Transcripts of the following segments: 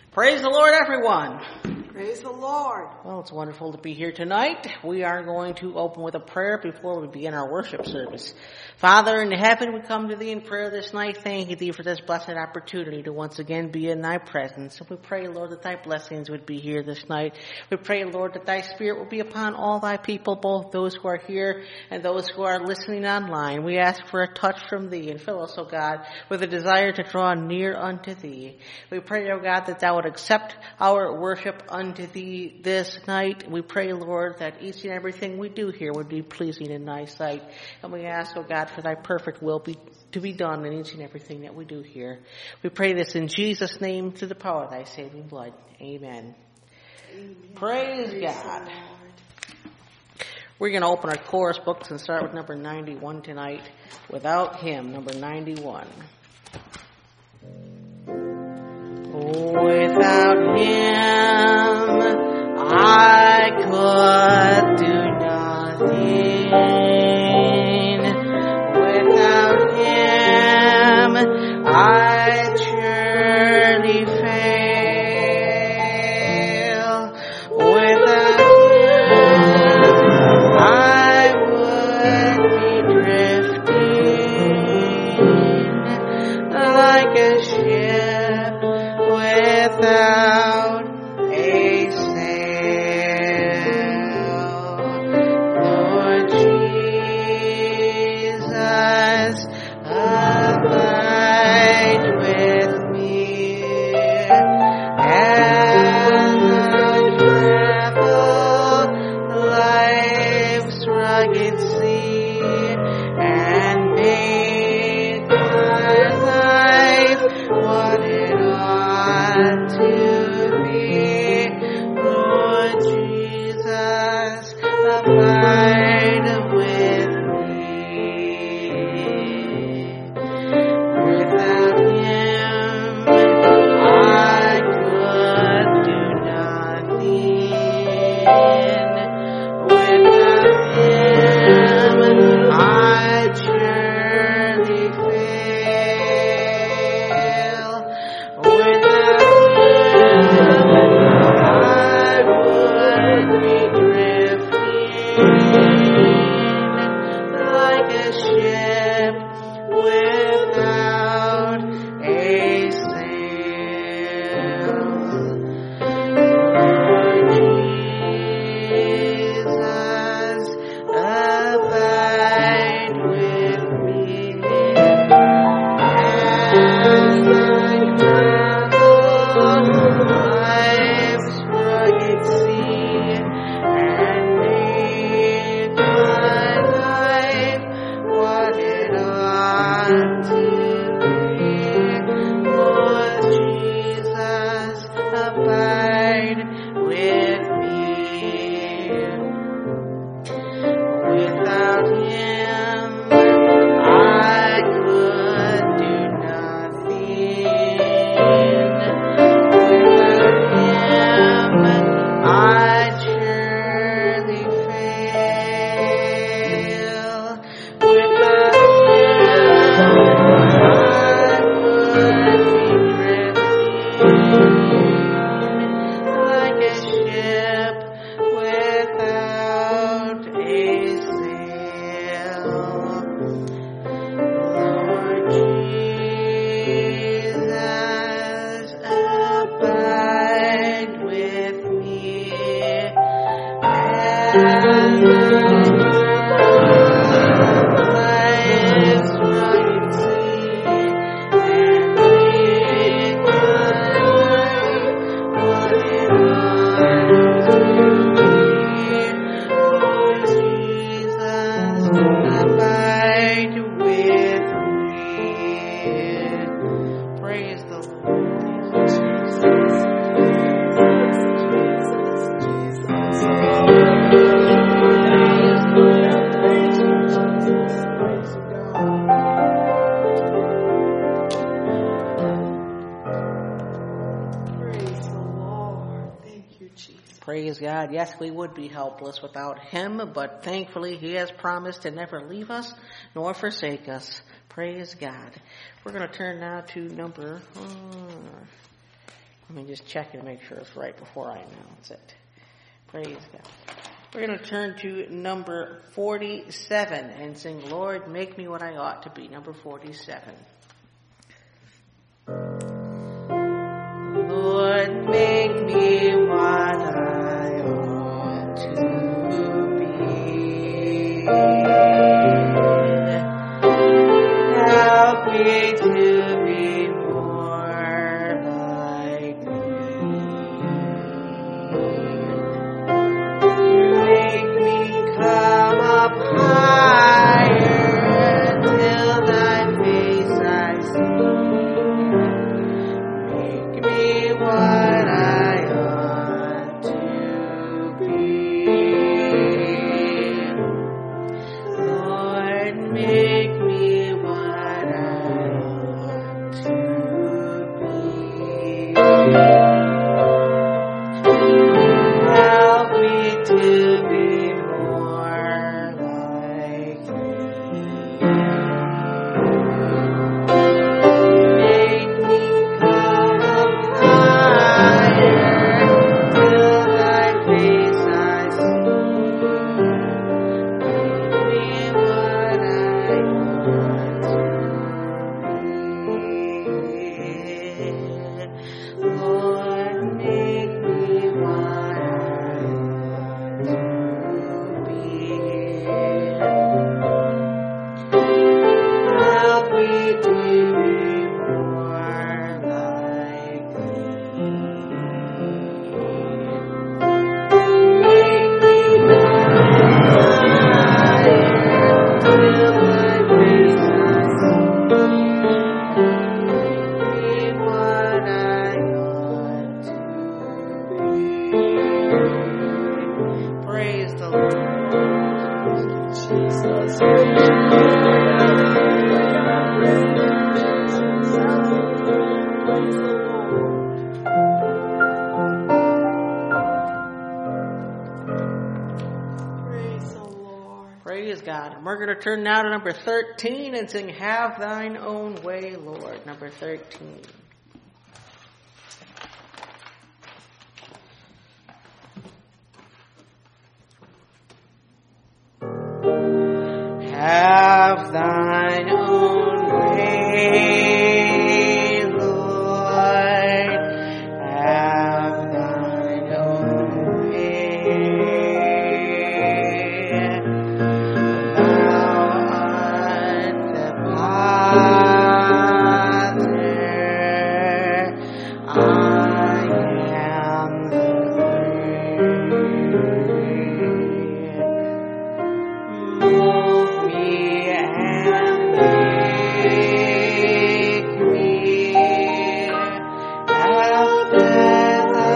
Praise the Lord, everyone. Praise the Lord. Well, it's wonderful to be here tonight. We are going to open with a prayer before we begin our worship service. Father in heaven, we come to thee in prayer this night, thanking thee for this blessed opportunity to once again be in thy presence. And we pray, Lord, that thy blessings would be here this night. We pray, Lord, that thy spirit will be upon all thy people, both those who are here and those who are listening online. We ask for a touch from thee and fill us, O God, with a desire to draw near unto thee. We pray, O God, that thou would accept our worship unto thee this night. We pray, Lord, that each and everything we do here would be pleasing in thy sight. And we ask, O God, for thy perfect will to be done in each and everything that we do here. We pray this in Jesus' name through the power of thy saving blood. Amen. Amen. Praise God. We're going to open our chorus books and start with number 91 tonight. Without him, number 91. Without him, I could do nothing. Without him, I'd surely fail. Without him, I would be drifting like a ship without a sail. Lord Jesus, abide with me as I travel life's rugged sea and make my life what it ought to be. Lord Jesus, abide with me. Without him, I could do nothing. Without him, I'd surely fail. Without him, I would be drifting like a ship without a sail. Lord Jesus, abide with me as I travel life's rugged sea and make my life what it ought to be. Lord Jesus, abide with me. Without him, I could do nothing. Without him, I'd surely fail. Without him, I would be drifting like a ship without a sail. Lord Jesus, abide with me as I life's rugged sea and make my life what it ought to be. Lord Jesus, abide with me. Praise the Lord. Praise the Lord. Thank you, Jesus. Praise God. Yes, we would be helpless without him, but thankfully he has promised to never leave us nor forsake us. Praise God. We're going to turn now to number me just check and make sure it's right before I announce it. Praise God. We're going to turn to number 47 and sing, Lord, make me what I ought to be. Number 47. Lord, make me what I ought to be. Help me to be more like thee. Make me come up higher till thy face I see. Make me what I ought to be. Lord, make me what I ought to be. Help me to be more like thee. Make me come up higher till thy face I see. Make me what I ought to be. Lord, make me what I ought to be. Help me to be more like thee. Make me higher till thy face I see. Make me what I ought to be. Praise the Lord. Jesus. Praise the Lord. Praise God. And we're going to turn now to number 13 and sing Have Thine Own Way, Lord. Number 13. Have thine own way, Lord. Have thine own way. Thou art the potter, I am the clay. Mold me and make me after thy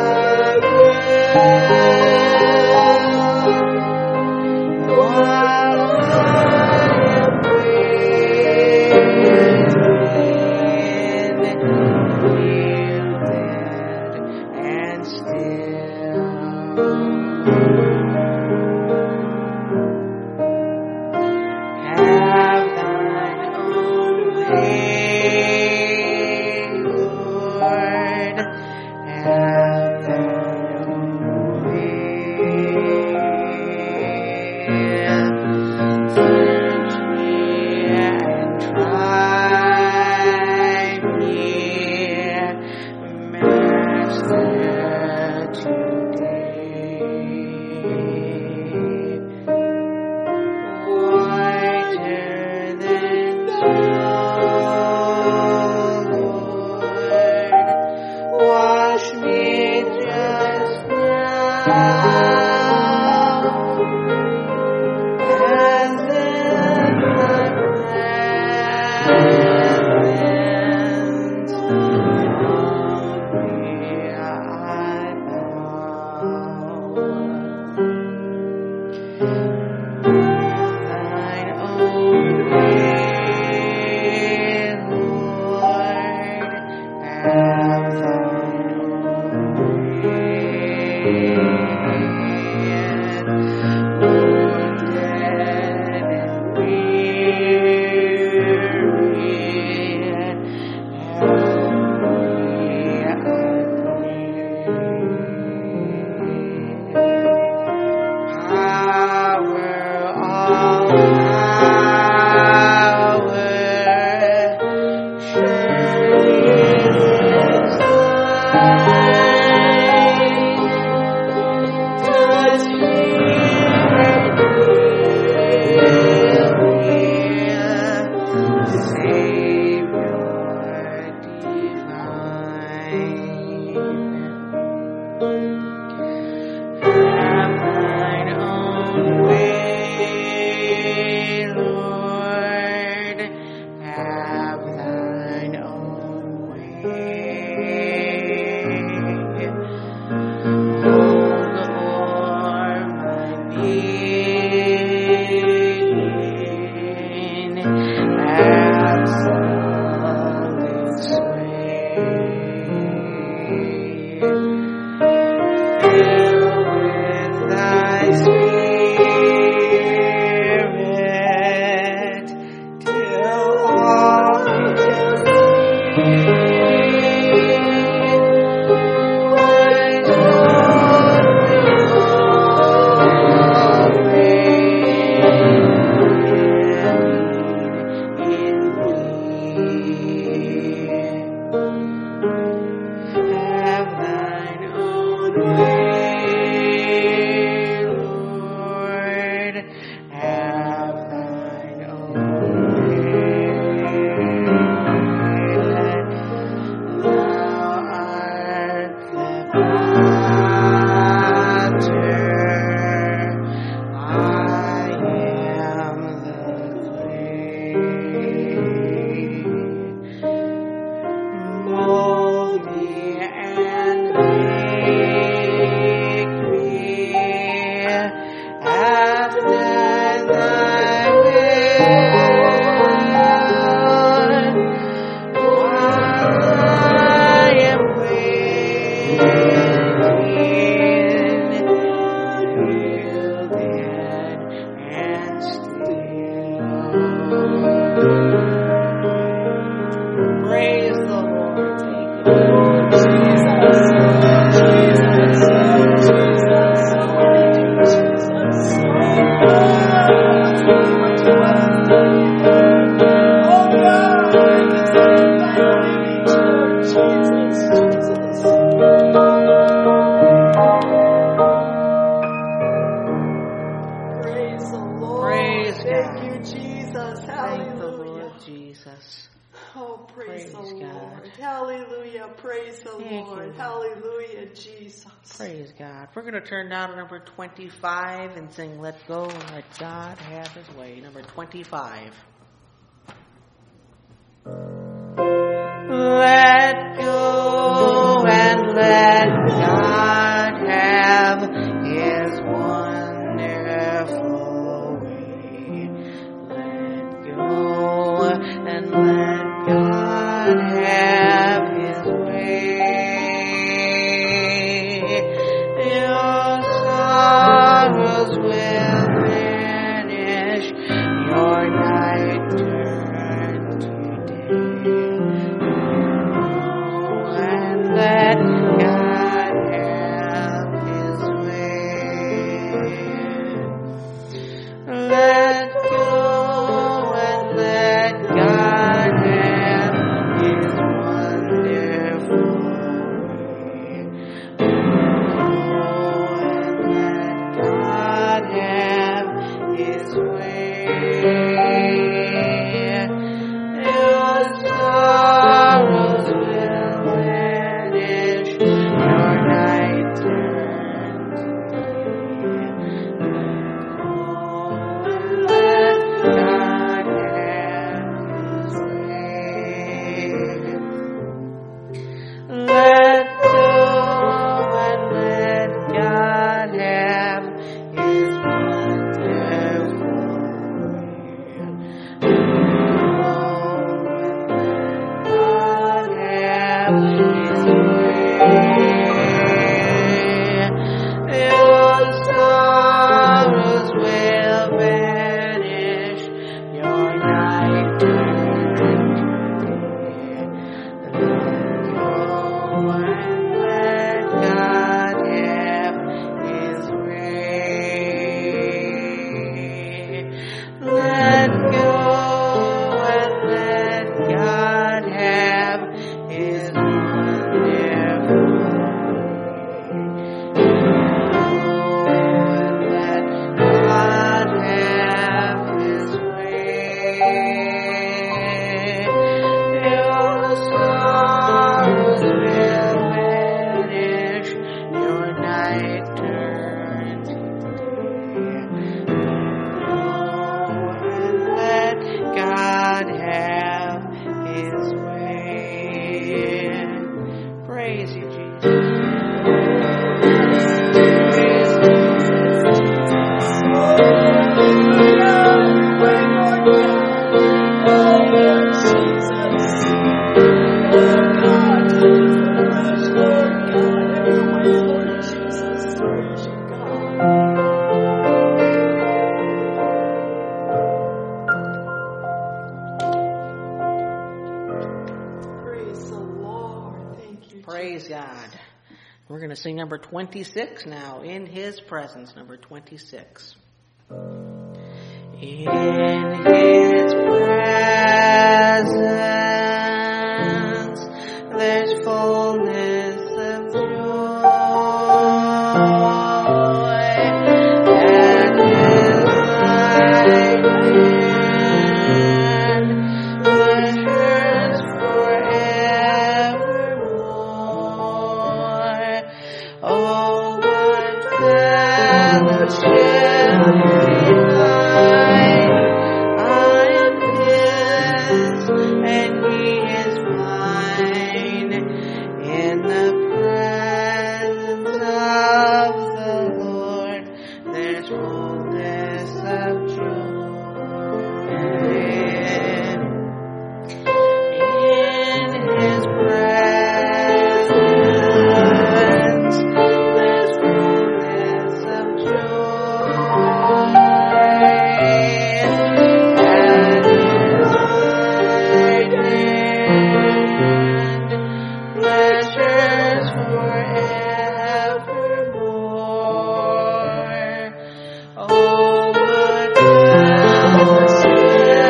will, while I am waiting, yielded and still. Have thine own way, Lord. Have thine own way. Search me and try me, Master, today. Whiter than snow, Lord, wash me We're going to turn down to number 25 and sing Let Go and Let God Have His Way. Number 25. Let go and let God have His wonderful way. Let go and let God have His way. Your sorrows will vanish, your night turn to day. you, Jesus. Praise God. We're going to sing number 26 now, In His Presence, number 26. In His presence, there's fullness of joy, and His right hand pleasures forevermore. Oh, what fellowship divine! I am His, and He is mine. In the presence of the Lord, there's fullness of joy. In His presence, there's fullness of joy, and His right hand pleasures forevermore. Oh, what fellowship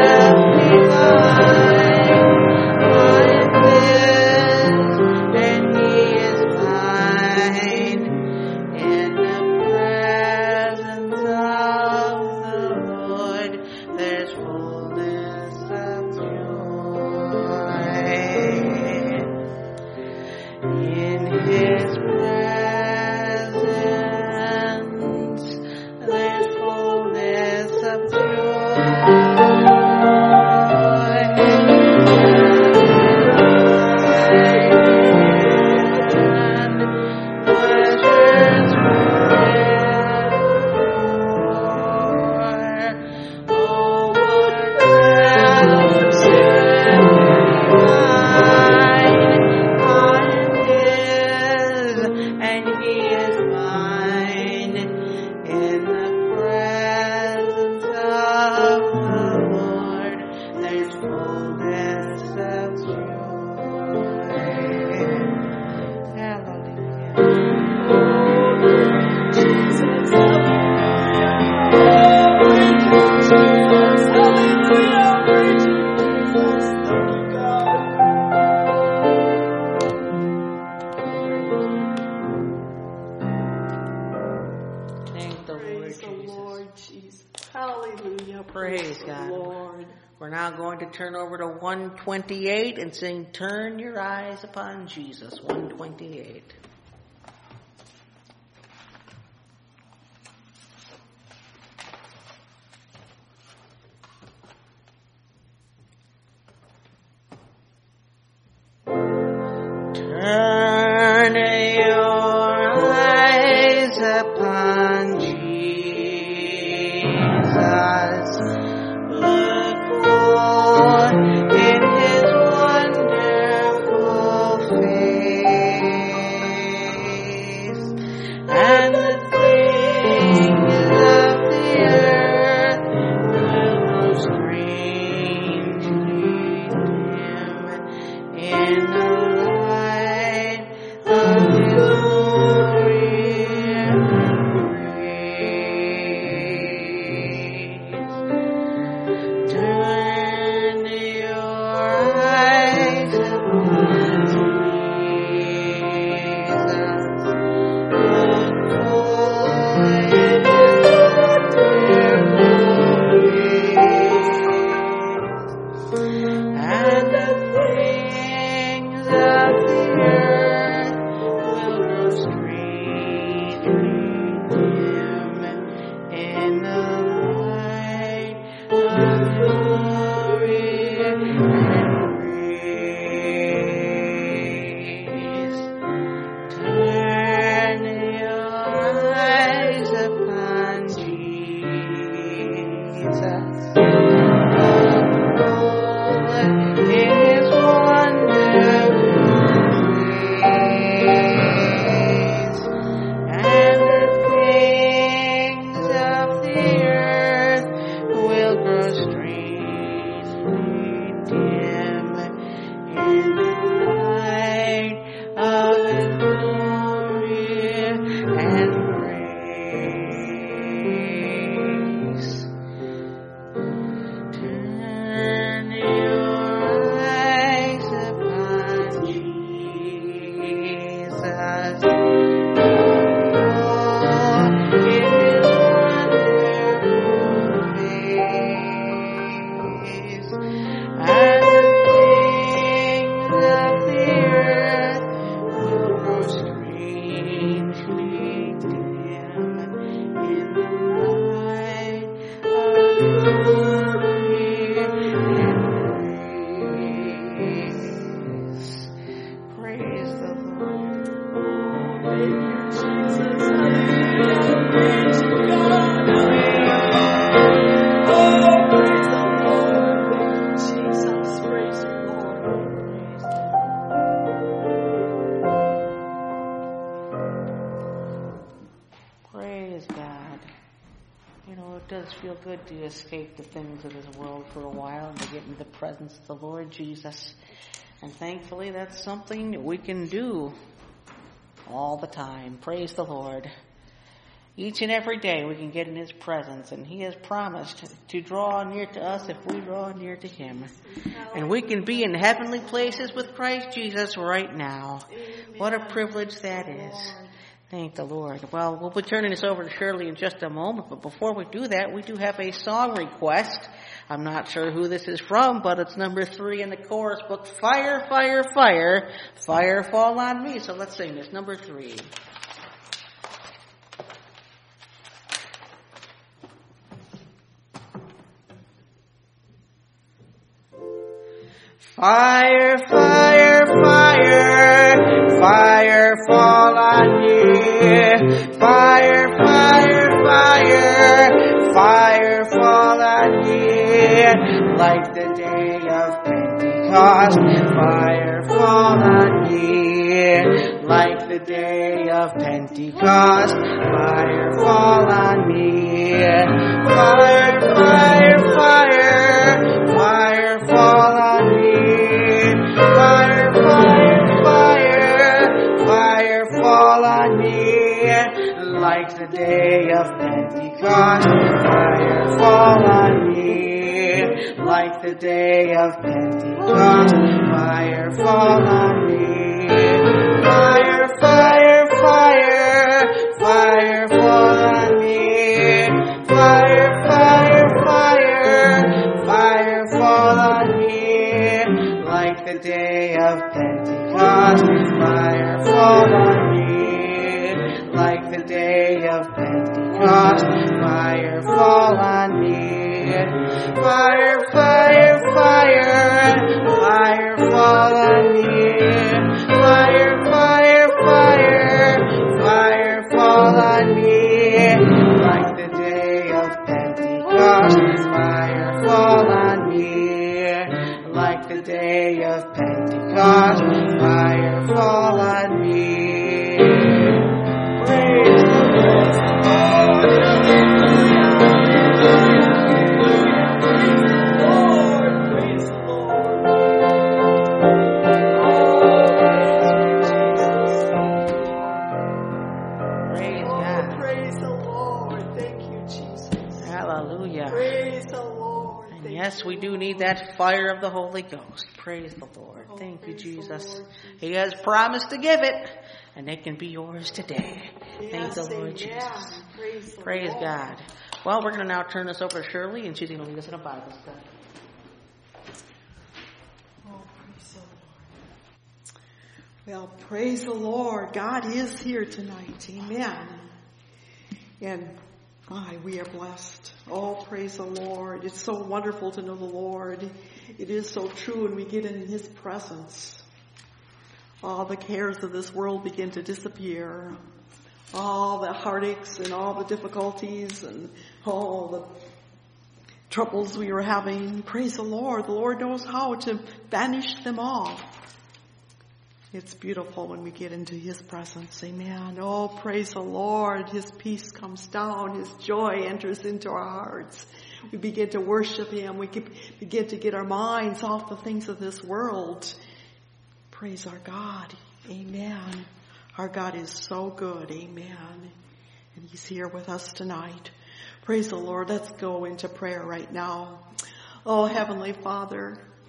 divine! I am His, and He is mine. In the presence of the Lord, there's fullness of joy. In His presence, there's fullness of joy. And pleasures forevermore. Oh, what fellowship divine! I am His, and He is mine. In the presence of the Lord, there's fullness of joy. Hallelujah. Jesus, Thank the Lord Jesus. Hallelujah. Praise the God. Lord. We're now going to turn over to 128 and sing Turn Your Eyes Upon Jesus, 128. Turn your eyes upon Jesus. Look full in His wonderful face. Jesus. In his wonderful face, and the things of the earth will grow strangely dim in the light of glory and grace. Praise the Lord. Thank you, Jesus. Hallelujah. Praise you, God. Oh, praise the Lord. Thank you, Jesus. Praise you, Lord. Praise God. You know, it does feel good to escape the things of this world for a while and to get into the presence of the Lord Jesus. And thankfully, that's something that we can do all the time. Praise the Lord. Each and every day we can get in his presence, and he has promised to draw near to us if we draw near to him. And we can be in heavenly places with Christ Jesus right now. What a privilege that is. Thank the Lord. Well, we'll be turning this over to Shirley in just a moment, but before we do that, we do have a song request. I'm not sure who this is from, but it's number 3 in the chorus book, Fire, Fire, Fire, Fire Fall on Me. So let's sing this, number 3. Fire, fire, fire, fire fall on me. Fire, fire, fire, fire fall on me. Like the day of Pentecost, fire fall on me. Like the day of Pentecost, fire fall on me. Fire, fire, fire, fire fall on me. Fire, fire, fire, fire fall on me. Like the day of Pentecost, fire fall on me. Like the day of Pentecost, fire fall on me. Fire, fire, fire, fire fall on me. Fire, fire, fire, fire fall on me. Like the day of Pentecost, fire fall on me. Like the day of Pentecost, fire fall on me. Fire, fire, fire, fire fall on me. Fire, fire, fire, fire fall on me. Like the day of Pentecost, fire fall on me. Like the day of Pentecost, fire fall on me. Praise the Lord. Praise the Lord. Praise Oh, God. praise the Lord. Thank you, Jesus. Hallelujah. Praise the Lord. And Thank yes, you, we do Lord. need that fire of the Holy Ghost. Praise the Lord. Oh, Thank you, praise the Jesus. Lord, He has promised to give it, and it can be yours today. Thank Yes, the Lord amen. Jesus. Praise the Praise Lord. God. Well, we're going to now turn this over to Shirley, and she's going to lead us in a Bible study. Oh, praise the Lord. Well, praise the Lord. God is here tonight. Amen. And my, we are blessed. Oh, praise the Lord. It's so wonderful to know the Lord. It is so true when we get in his presence. All the cares of this world begin to disappear. All the heartaches and all the difficulties and all the troubles we were having. Praise the Lord. The Lord knows how to banish them all. It's beautiful when we get into his presence. Amen. Oh, praise the Lord. His peace comes down. His joy enters into our hearts. We begin to worship him. We begin to get our minds off the things of this world. Praise our God. Amen. Our God is so good. Amen. And he's here with us tonight. Praise the Lord. Let's go into prayer right now. Oh, Heavenly Father,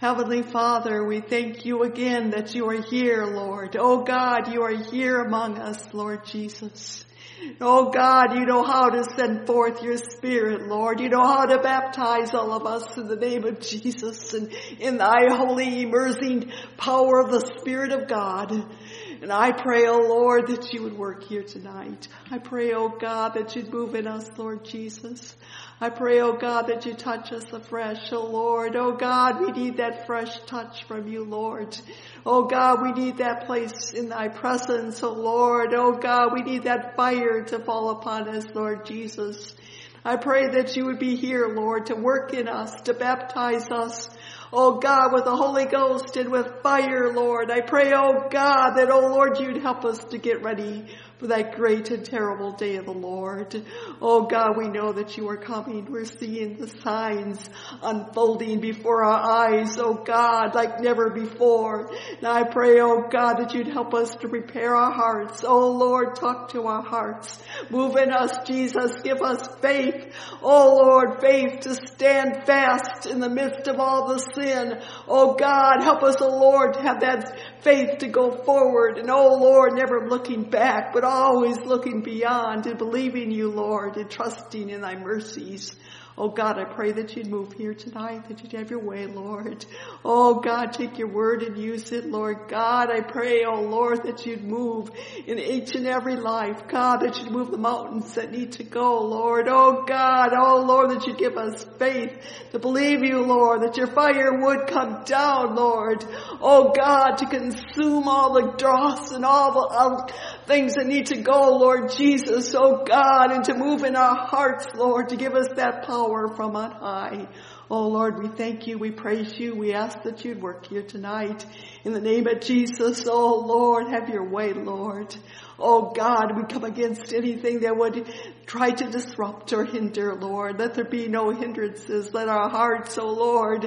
Heavenly Father, we thank you again that you are here, Lord. Oh God, you are here among us, Lord Jesus. Oh God, you know how to send forth your Spirit, Lord. You know how to baptize all of us in the name of Jesus and in thy holy immersing power of the Spirit of God. And I pray, oh Lord, that you would work here tonight. I pray, oh God, that you'd move in us, Lord Jesus. I pray, oh God, that you touch us afresh, oh Lord. Oh God, we need that fresh touch from you, Lord. Oh God, we need that place in thy presence, oh Lord. Oh God, we need that fire to fall upon us, Lord Jesus. I pray that you would be here, Lord, to work in us, to baptize us, oh God, with the Holy Ghost and with fire, Lord. I pray, oh God, that, oh Lord, you'd help us to get ready for that great and terrible day of the Lord. Oh God, we know that you are coming. We're seeing the signs unfolding before our eyes, oh God, like never before. And I pray, oh God, that you'd help us to prepare our hearts. Oh Lord, talk to our hearts. Move in us, Jesus. Give us faith. Oh Lord, faith to stand fast in the midst of all the sin. Oh God, help us, oh Lord, to have that faith to go forward. And oh Lord, never looking back, but always looking beyond and believing you, Lord, and trusting in thy mercies. Oh God, I pray that you'd move here tonight, that you'd have your way, Lord. Oh God, take your word and use it, Lord. God, I pray, oh Lord, that you'd move in each and every life. God, that you'd move the mountains that need to go, Lord. Oh God, oh Lord, that you'd give us faith to believe you, Lord, that your fire would come down, Lord. Oh God, to consume all the dross and all the things that need to go, Lord Jesus. Oh God, and to move in our hearts, Lord, to give us that power from on high. Oh Lord, we thank you, we praise you, we ask that you'd work here tonight. In the name of Jesus, oh Lord, have your way, Lord. Oh God, we come against anything that would try to disrupt or hinder, Lord. Let there be no hindrances. Let our hearts, oh Lord,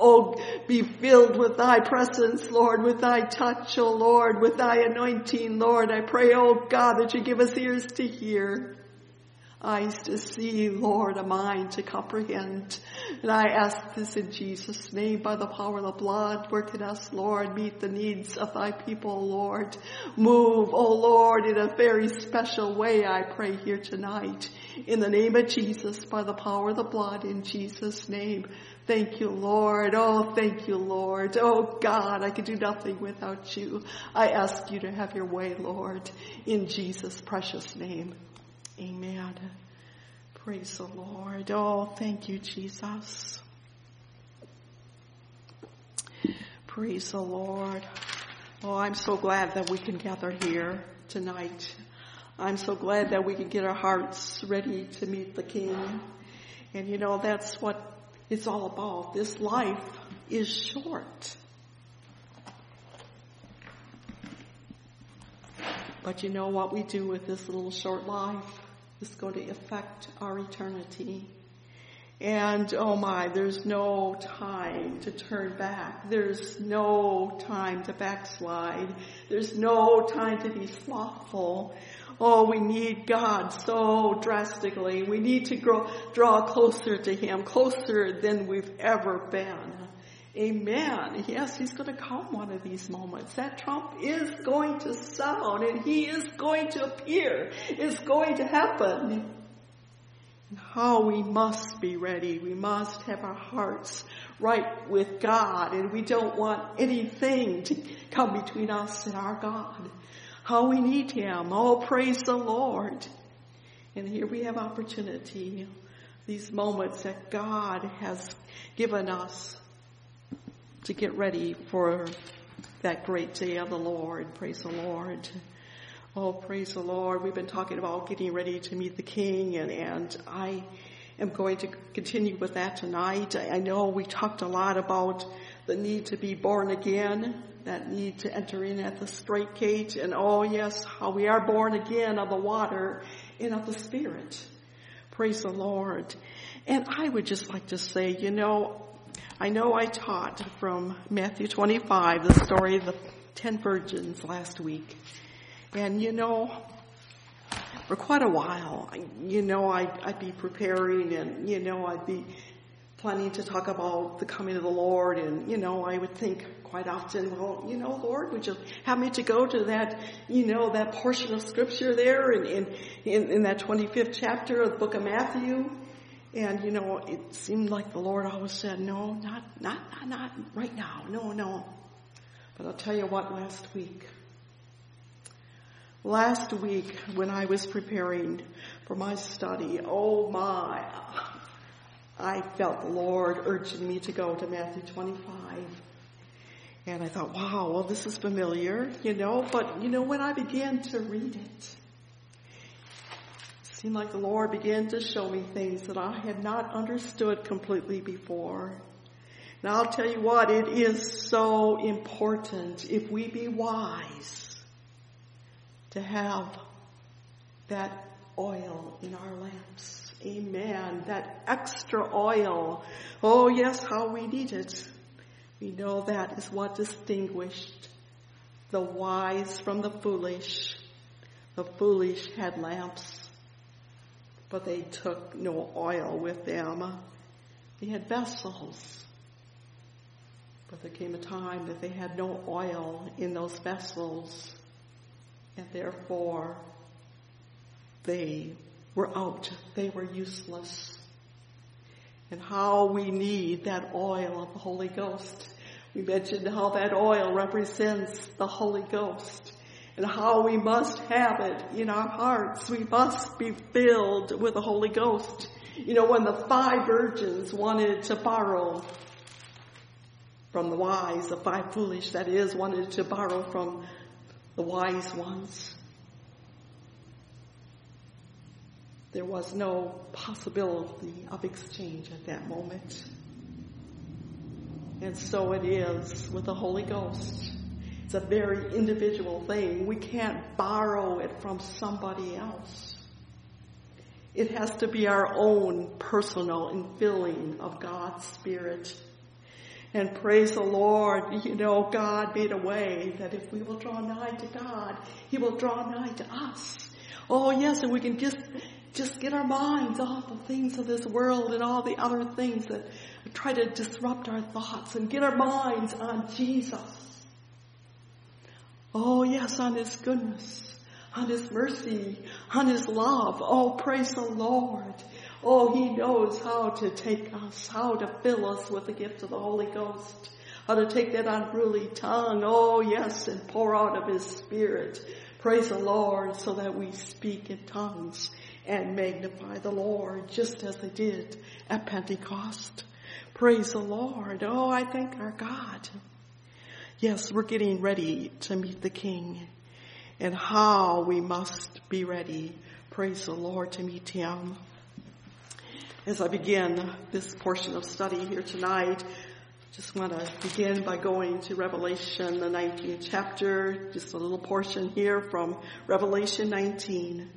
be filled with thy presence, Lord, with thy touch, oh Lord, with thy anointing, Lord. I pray, oh God, that you give us ears to hear, eyes to see, Lord, a mind to comprehend. And I ask this in Jesus' name, by the power of the blood. Work in us, Lord. Meet the needs of thy people, Lord. Move, oh Lord, in a very special way, I pray here tonight. In the name of Jesus, by the power of the blood, in Jesus' name. Thank you, Lord. Oh, thank you, Lord. Oh God, I could do nothing without you. I ask you to have your way, Lord, in Jesus' precious name. Amen. Praise the Lord. Oh, thank you, Jesus. Praise the Lord. Oh, I'm so glad that we can gather here tonight. I'm so glad that we can get our hearts ready to meet the King. And you know, that's what it's all about. This life is short. But you know what we do with this little short life is going to affect our eternity. And oh my, there's no time to turn back. There's no time to backslide. There's no time to be slothful. Oh, we need God so drastically. We need to draw closer to him, closer than we've ever been. Amen. Yes, he's going to come one of these moments. That trump is going to sound and he is going to appear. It's going to happen. And how we must be ready. We must have our hearts right with God, and we don't want anything to come between us and our God. How we need him. Oh, praise the Lord. And here we have opportunity. These moments that God has given us to get ready for that great day of the Lord. Praise the Lord. Oh, praise the Lord. We've been talking about getting ready to meet the King, and I am going to continue with that tonight. I know we talked a lot about the need to be born again, that need to enter in at the straight gate, and oh yes, how we are born again of the water and of the Spirit. Praise the Lord. And I would just like to say, I know I taught from Matthew 25, the story of the 10 virgins last week. And for quite a while, I'd be preparing and, I'd be planning to talk about the coming of the Lord, and, I would think quite often, well, Lord, would you have me to go to that, that portion of Scripture there in that 25th chapter of the book of Matthew? And, it seemed like the Lord always said, no, not right now, no. But I'll tell you what, last week when I was preparing for my study, oh my, I felt the Lord urging me to go to Matthew 25. And I thought, wow, well, this is familiar, but when I began to read it seemed like the Lord began to show me things that I had not understood completely before. And I'll tell you what, it is so important, if we be wise, to have that oil in our lamps. Amen. That extra oil. Oh yes, how we need it. We know that is what distinguished the wise from the foolish. The foolish had lamps, but they took no oil with them. They had vessels, but there came a time that they had no oil in those vessels, and therefore they were out. They were useless. And how we need that oil of the Holy Ghost. We mentioned how that oil represents the Holy Ghost, and how we must have it in our hearts. We must be filled with the Holy Ghost. When the 5 virgins wanted to borrow from the wise, the 5 foolish, that is, wanted to borrow from the wise ones, there was no possibility of exchange at that moment. And so it is with the Holy Ghost. It's a very individual thing. We can't borrow it from somebody else. It has to be our own personal infilling of God's Spirit. And praise the Lord, God made a way that if we will draw nigh to God, He will draw nigh to us. Oh yes, and we can just get our minds off the things of this world and all the other things that try to disrupt our thoughts, and get our minds on Jesus. Oh yes, on His goodness, on His mercy, on His love. Oh, praise the Lord. Oh, He knows how to take us, how to fill us with the gift of the Holy Ghost, how to take that unruly tongue, oh yes, and pour out of His Spirit. Praise the Lord, so that we speak in tongues and magnify the Lord, just as they did at Pentecost. Praise the Lord. Oh, I thank our God. Yes, we're getting ready to meet the King, and how we must be ready, praise the Lord, to meet Him. As I begin this portion of study here tonight, I just want to begin by going to Revelation, the 19th chapter, just a little portion here from Revelation 19.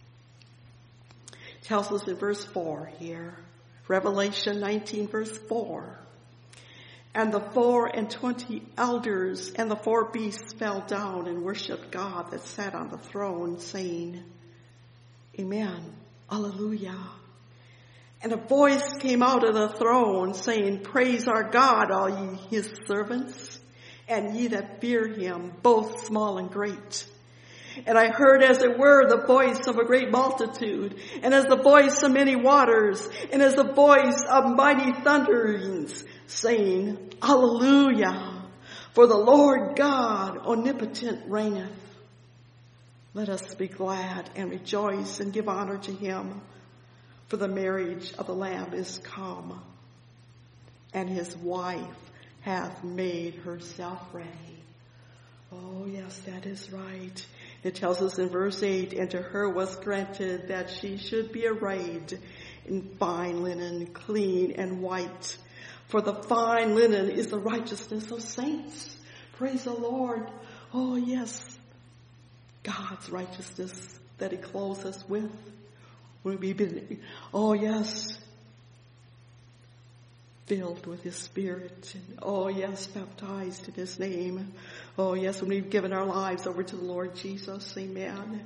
It tells us in verse 4 here, Revelation 19 verse 4. And the 24 elders and the 4 beasts fell down and worshipped God that sat on the throne, saying, Amen, Alleluia. And a voice came out of the throne, saying, Praise our God, all ye His servants, and ye that fear Him, both small and great. And I heard, as it were, the voice of a great multitude, and as the voice of many waters, and as the voice of mighty thunderings, saying, Alleluia, for the Lord God omnipotent reigneth. Let us be glad and rejoice and give honor to Him, for the marriage of the Lamb is come, and His wife hath made herself ready. Oh yes, that is right. It tells us in verse 8, and to her was granted that she should be arrayed in fine linen, clean and white. For the fine linen is the righteousness of saints. Praise the Lord. Oh yes, God's righteousness that He clothes us with. When we've been, oh yes, filled with His Spirit. And oh yes, baptized in His name. Oh yes, when we've given our lives over to the Lord Jesus. Amen.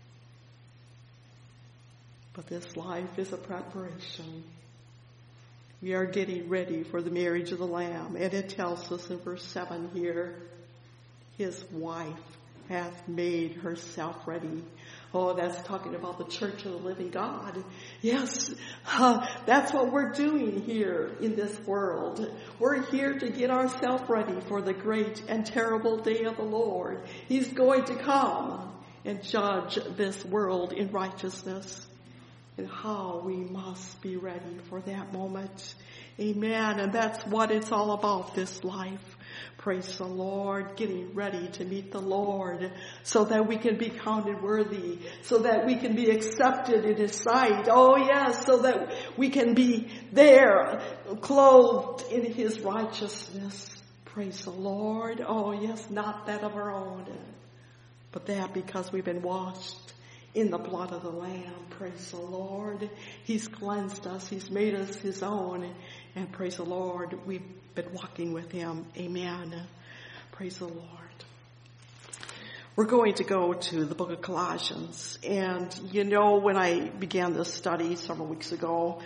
But this life is a preparation. We are getting ready for the marriage of the Lamb. And it tells us in verse 7 here, his wife hath made herself ready. Oh, that's talking about the church of the living God. Yes, that's what we're doing here in this world. We're here to get ourselves ready for the great and terrible day of the Lord. He's going to come and judge this world in righteousness. And how we must be ready for that moment. Amen. And that's what it's all about, this life. Praise the Lord. Getting ready to meet the Lord so that we can be counted worthy. So that we can be accepted in His sight. Oh yes, so that we can be there clothed in His righteousness. Praise the Lord. Oh yes, not that of our own, but that because we've been washed in the blood of the Lamb. Praise the Lord. He's cleansed us. He's made us His own. And praise the Lord, we've been walking with Him. Amen. Praise the Lord. We're going to go to the book of Colossians. And, when I began this study several weeks ago,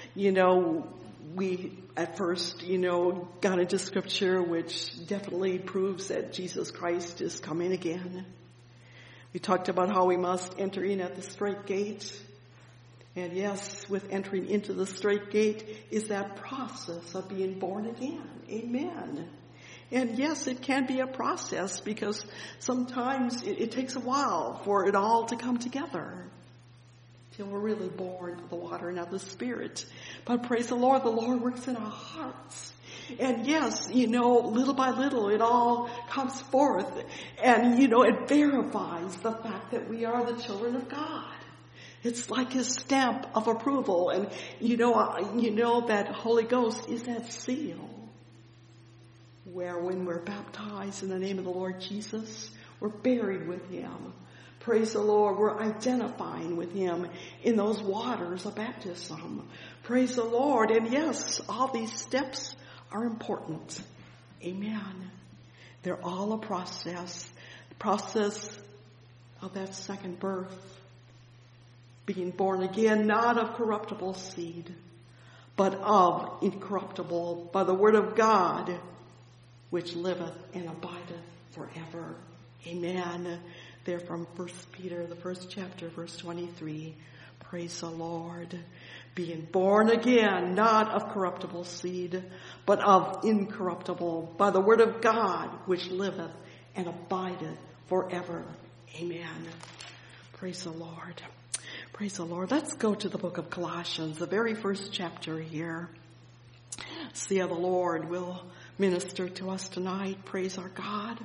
we at first, got into scripture, which definitely proves that Jesus Christ is coming again. We talked about how we must enter in at the straight gate. And yes, with entering into the straight gate is that process of being born again. Amen. And yes, it can be a process because sometimes it takes a while for it all to come together till we're really born of the water and of the Spirit. But praise the Lord works in our hearts. And yes, little by little it all comes forth. And, it verifies the fact that we are the children of God. It's like His stamp of approval. And, that Holy Ghost is that seal. Where when we're baptized in the name of the Lord Jesus, we're buried with Him. Praise the Lord. We're identifying with Him in those waters of baptism. Praise the Lord. And yes, all these steps are important. Amen. They're all a process. The process of that second birth. Being born again, not of corruptible seed, but of incorruptible, by the word of God, which liveth and abideth forever. Amen. There from 1 Peter, the first chapter, verse 23. Praise the Lord. Being born again, not of corruptible seed, but of incorruptible, by the word of God, which liveth and abideth forever. Amen. Praise the Lord. Praise the Lord. Let's go to the book of Colossians, the very first chapter here. See how the Lord will minister to us tonight. Praise our God.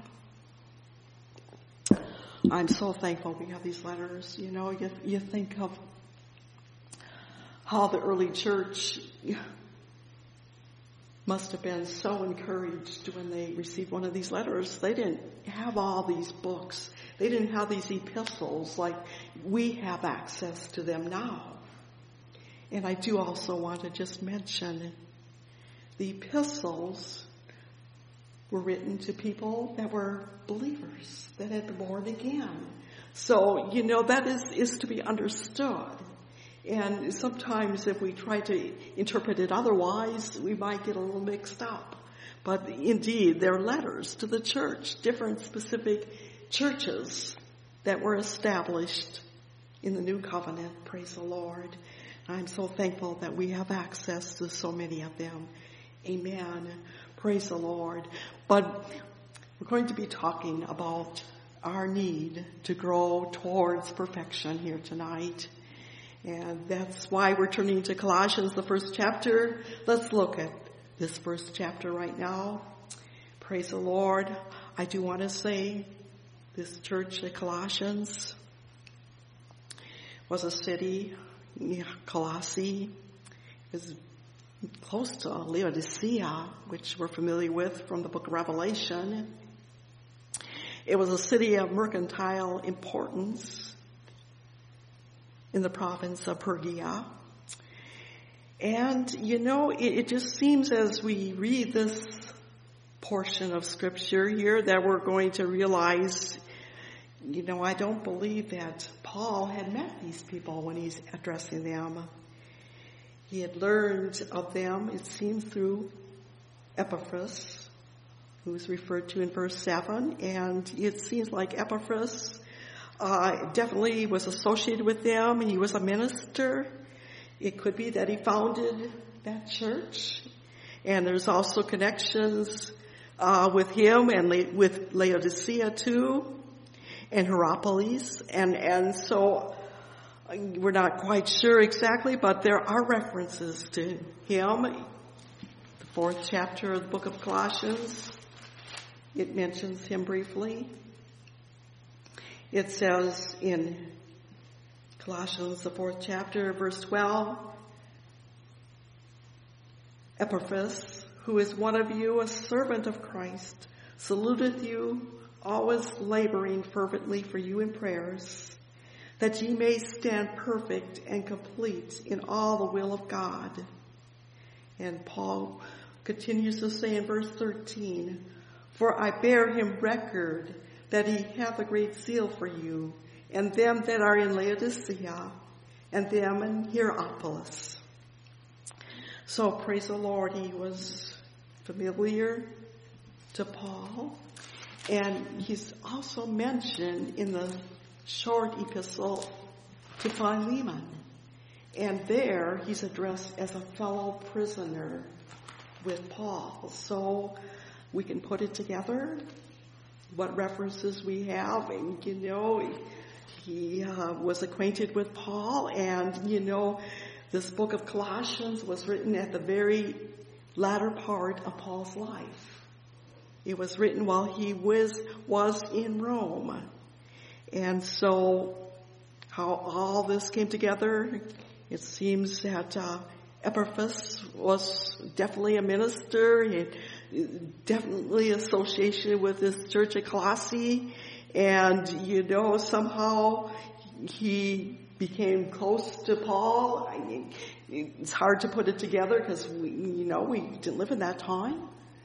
I'm so thankful we have these letters. You think of how the early church must have been so encouraged when they received one of these letters. They didn't have all these books. They didn't have these epistles like we have access to them now. And I do also want to just mention the epistles were written to people that were believers, that had been born again. So, that is to be understood. And sometimes if we try to interpret it otherwise, we might get a little mixed up. But indeed, they're letters to the church, different specific churches that were established in the new covenant. Praise the Lord. I'm so thankful that we have access to so many of them. Amen. Praise the Lord. But we're going to be talking about our need to grow towards perfection here tonight. And that's why we're turning to Colossians, the first chapter. Let's look at this first chapter right now. Praise the Lord. I do want to say this church at Colossians was a city, Colossae. It was close to Laodicea, which we're familiar with from the book of Revelation. It was a city of mercantile importance in the province of Pergia. And, it just seems as we read this portion of scripture here that we're going to realize, I don't believe that Paul had met these people when he's addressing them. He had learned of them, it seems, through Epaphras, who is referred to in verse 7. And it seems like Epaphras definitely was associated with them, and he was a minister. It could be that he founded that church. And there's also connections with him and with Laodicea too, and Hierapolis. And so we're not quite sure exactly, but there are references to him. The 4th chapter of the book of Colossians, it mentions him briefly. It says in Colossians, the 4th chapter, verse 12, Epaphras, who is one of you, a servant of Christ, saluteth you, always laboring fervently for you in prayers, that ye may stand perfect and complete in all the will of God. And Paul continues to say in verse 13, for I bear him record that he hath a great zeal for you, and them that are in Laodicea, and them in Hierapolis. So praise the Lord, he was familiar to Paul, and he's also mentioned in the short epistle to Philemon. And there he's addressed as a fellow prisoner with Paul. So we can put it together, what references we have. And, he was acquainted with Paul. And, this book of Colossians was written at the very latter part of Paul's life. It was written while he was in Rome. And so how all this came together, it seems that Epaphras was definitely a minister, definitely associated with this church at Colossae, and somehow he became close to Paul. It's hard to put it together because we didn't live in that time.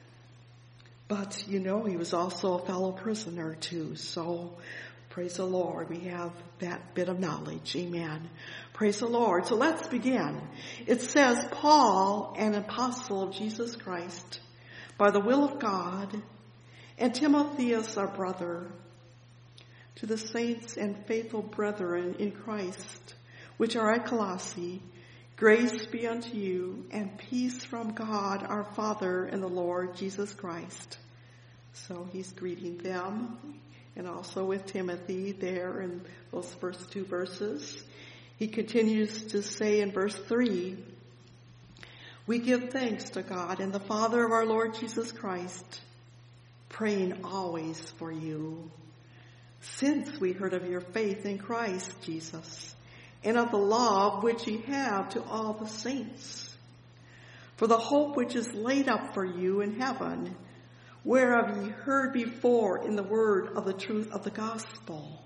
But he was also a fellow prisoner too. So praise the Lord, we have that bit of knowledge. Amen. Praise the Lord. So let's begin. It says, Paul, an apostle of Jesus Christ, by the will of God, and Timotheus, our brother, to the saints and faithful brethren in Christ, which are at Colossae, grace be unto you, and peace from God our Father and the Lord Jesus Christ. So he's greeting them, and also with Timothy there in those first 2 verses. He continues to say in verse 3, we give thanks to God and the Father of our Lord Jesus Christ, praying always for you, since we heard of your faith in Christ Jesus, and of the love which ye have to all the saints, for the hope which is laid up for you in heaven, whereof ye heard before in the word of the truth of the gospel,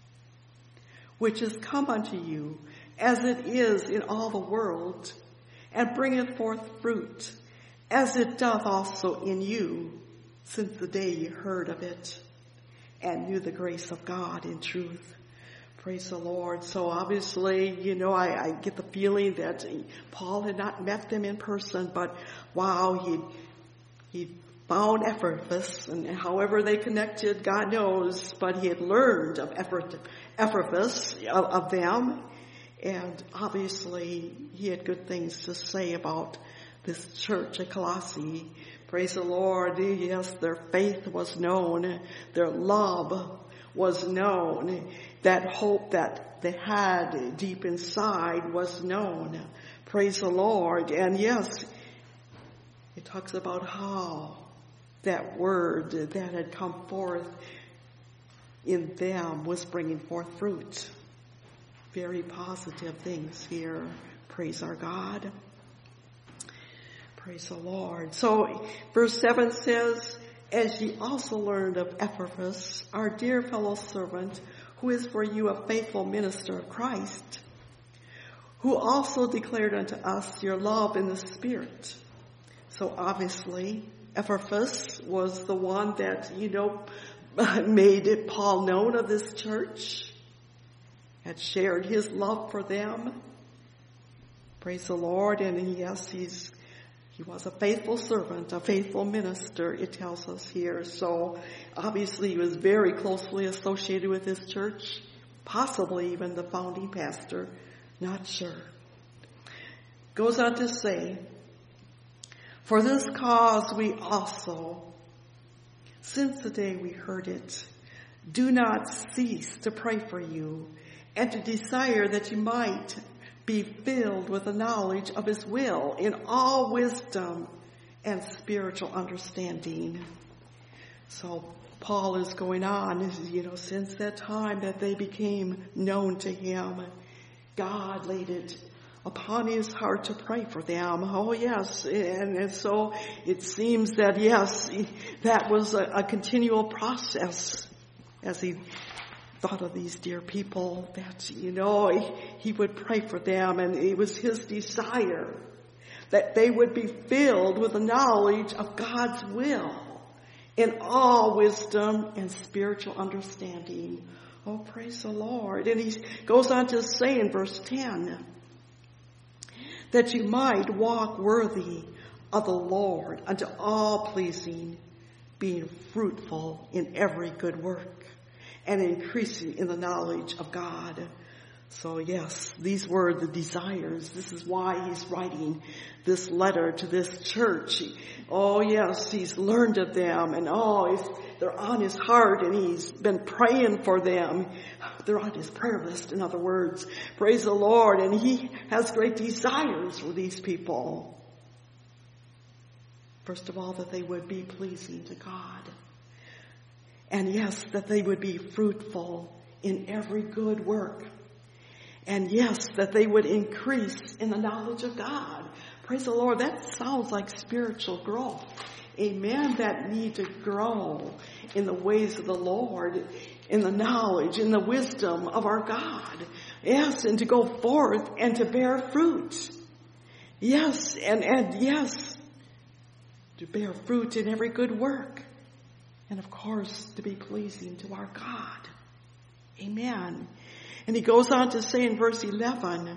which is come unto you, as it is in all the world, and bringeth forth fruit, as it doth also in you, since the day ye heard of it, and knew the grace of God in truth. Praise the Lord. So obviously, I get the feeling that Paul had not met them in person, but wow, he found Epaphras, and however they connected, God knows, but he had learned of Epaphras, of them, and obviously he had good things to say about this church at Colossae. Praise the Lord. Yes, their faith was known. Their love was known. That hope that they had deep inside was known. Praise the Lord. And yes, it talks about how that word that had come forth in them was bringing forth fruit. Very positive things here. Praise our God. Praise the Lord. So verse 7 says, as ye also learned of Epaphras, our dear fellow servant, who is for you a faithful minister of Christ, who also declared unto us your love in the Spirit. So obviously, Epaphras was the one that, made Paul known of this church, had shared his love for them. Praise the Lord. And yes, he was a faithful servant, a faithful minister, it tells us here. So obviously he was very closely associated with this church, possibly even the founding pastor, not sure. Goes on to say, for this cause we also, since the day we heard it, do not cease to pray for you and to desire that you might be filled with the knowledge of his will in all wisdom and spiritual understanding. So Paul is going on, since that time that they became known to him, God laid it upon his heart to pray for them. Oh yes, and so it seems that yes, that was a continual process as he thought of these dear people, that, he would pray for them, and it was his desire that they would be filled with the knowledge of God's will in all wisdom and spiritual understanding. Oh, praise the Lord. And he goes on to say in verse 10, that you might walk worthy of the Lord unto all pleasing, being fruitful in every good work, and increasing in the knowledge of God. So yes, these were the desires. This is why he's writing this letter to this church. Oh yes, he's learned of them, and they're on his heart, and he's been praying for them. They're on his prayer list, in other words. Praise the Lord. And he has great desires for these people. First of all, that they would be pleasing to God. And yes, that they would be fruitful in every good work. And yes, that they would increase in the knowledge of God. Praise the Lord. That sounds like spiritual growth. Amen. That need to grow in the ways of the Lord, in the knowledge, in the wisdom of our God. Yes, and to go forth and to bear fruit. Yes, and yes, to bear fruit in every good work. And of course, to be pleasing to our God. Amen. And he goes on to say in verse 11,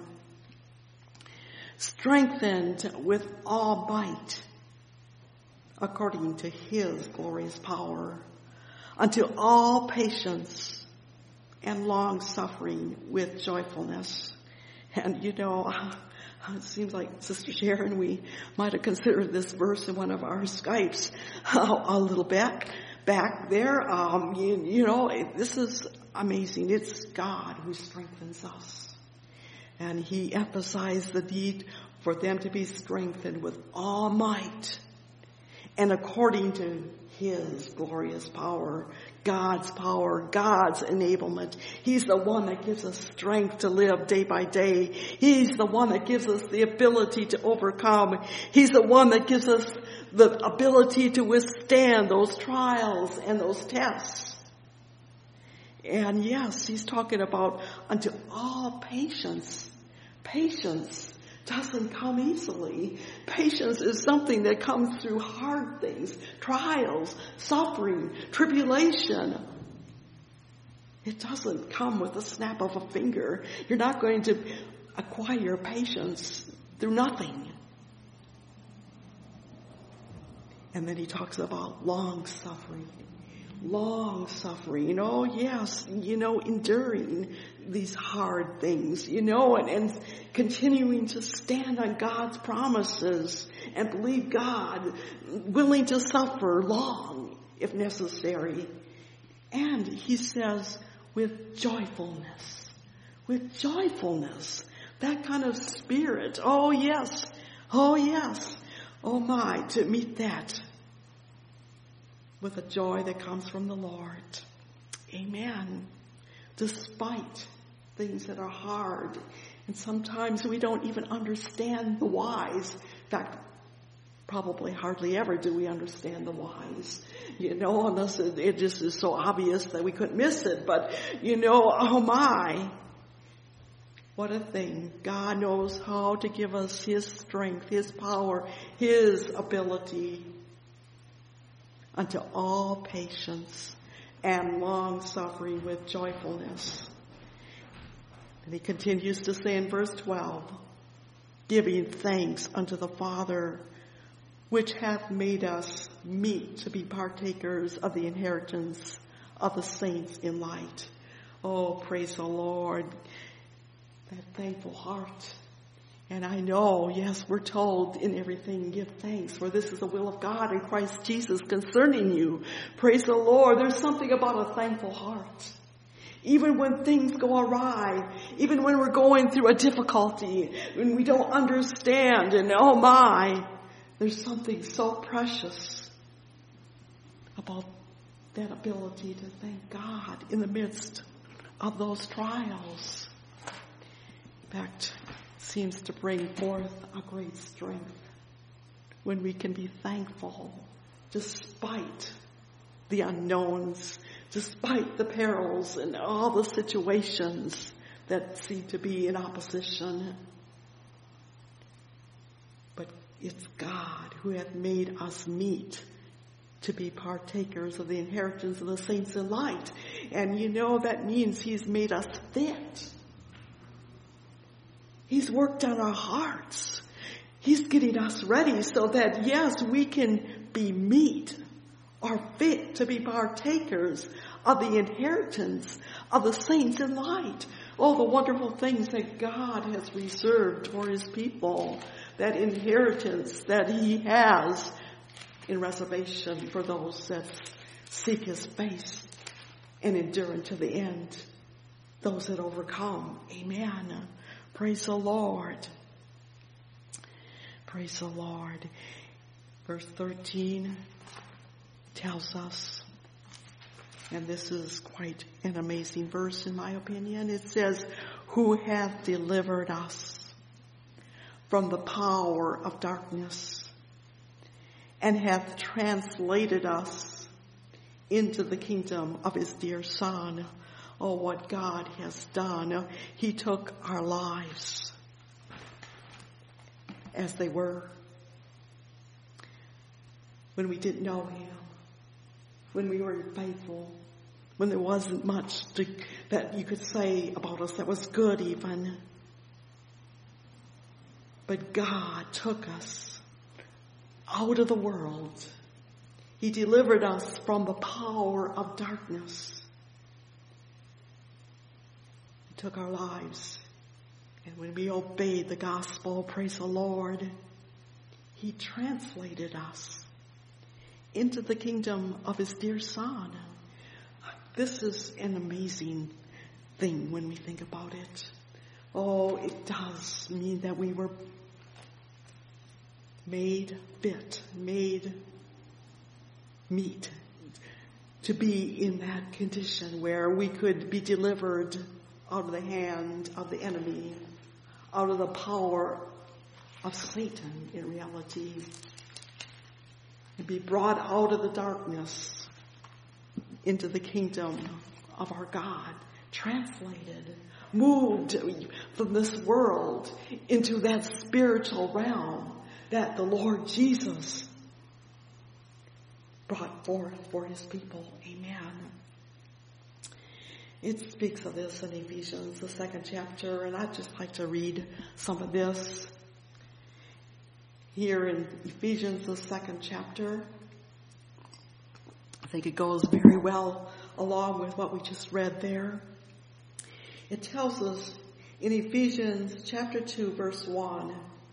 strengthened with all might, according to his glorious power, unto all patience and long suffering with joyfulness. And it seems like Sister Sharon, we might have considered this verse in one of our Skypes a little back there. This is amazing. It's God who strengthens us. And he emphasized the need for them to be strengthened with all might and according to his glorious power, God's enablement. He's the one that gives us strength to live day by day. He's the one that gives us the ability to overcome. He's the one that gives us the ability to withstand those trials and those tests. And yes, he's talking about unto all patience. Patience doesn't come easily. Patience is something that comes through hard things, trials, suffering, tribulation. It doesn't come with a snap of a finger. You're not going to acquire patience through nothing. And then he talks about long suffering. Long suffering, enduring these hard things, and continuing to stand on God's promises and believe God, willing to suffer long if necessary. And he says, with joyfulness, that kind of spirit. Oh yes, oh my, to meet that with a joy that comes from the Lord. Amen. Despite things that are hard. And sometimes we don't even understand the whys. In fact, probably hardly ever do we understand the whys. Unless it just is so obvious that we couldn't miss it. But, oh my. What a thing. God knows how to give us his strength, his power, his ability unto all patience and long suffering with joyfulness. And he continues to say in verse 12, giving thanks unto the Father, which hath made us meet to be partakers of the inheritance of the saints in light. Oh, praise the Lord. That thankful heart. And I know, yes, we're told in everything, give thanks, for this is the will of God in Christ Jesus concerning you. Praise the Lord. There's something about a thankful heart. Even when things go awry, even when we're going through a difficulty, when we don't understand, and oh my, there's something so precious about that ability to thank God in the midst of those trials. In fact, it seems to bring forth a great strength when we can be thankful despite the unknowns, despite the perils and all the situations that seem to be in opposition. But it's God who hath made us meet to be partakers of the inheritance of the saints in light. And you know that means He's made us fit. He's worked on our hearts. He's getting us ready so that, yes, we can be meet or fit to be partakers of the inheritance of the saints in light. Oh, the wonderful things that God has reserved for His people, that inheritance that He has in reservation for those that seek His face and endure unto the end, those that overcome. Amen. Praise the Lord. Praise the Lord. Verse 13 tells us, and this is quite an amazing verse in my opinion, it says, who hath delivered us from the power of darkness and hath translated us into the kingdom of His dear Son. Oh, what God has done. He took our lives as they were when we didn't know Him, when we were faithful, when there wasn't much that you could say about us that was good even. But God took us out of the world. He delivered us from the power of darkness. He took our lives. And when we obeyed the gospel, praise the Lord, He translated us into the kingdom of His dear Son. This is an amazing thing when we think about it. Oh, it does mean that we were made fit, made meet to be in that condition where we could be delivered out of the hand of the enemy, out of the power of Satan in reality, and be brought out of the darkness into the kingdom of our God, translated, moved from this world into that spiritual realm that the Lord Jesus brought forth for His people. Amen. It speaks of this in Ephesians, the 2nd chapter, and I'd just like to read some of this. Here in Ephesians, the 2nd chapter, I think it goes very well along with what we just read there. It tells us in Ephesians chapter 2, verse 1,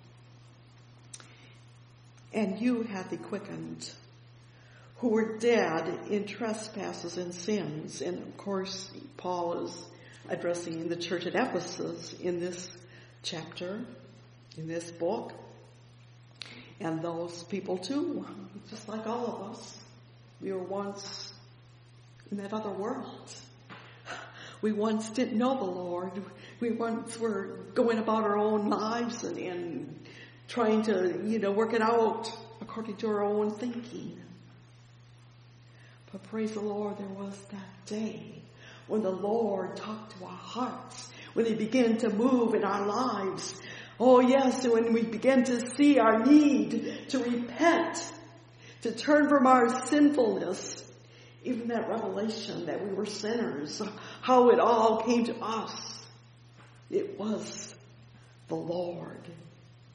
and you hath He quickened, who were dead in trespasses and sins. And of course, Paul is addressing the church at Ephesus in this chapter, in this book. And those people too, just like all of us, we were once in that other world. We once didn't know the Lord. We once were going about our own lives and trying to, work it out according to our own thinking. But praise the Lord, there was that day when the Lord talked to our hearts, when He began to move in our lives. Oh yes, when we began to see our need to repent, to turn from our sinfulness, even that revelation that we were sinners, how it all came to us. It was the Lord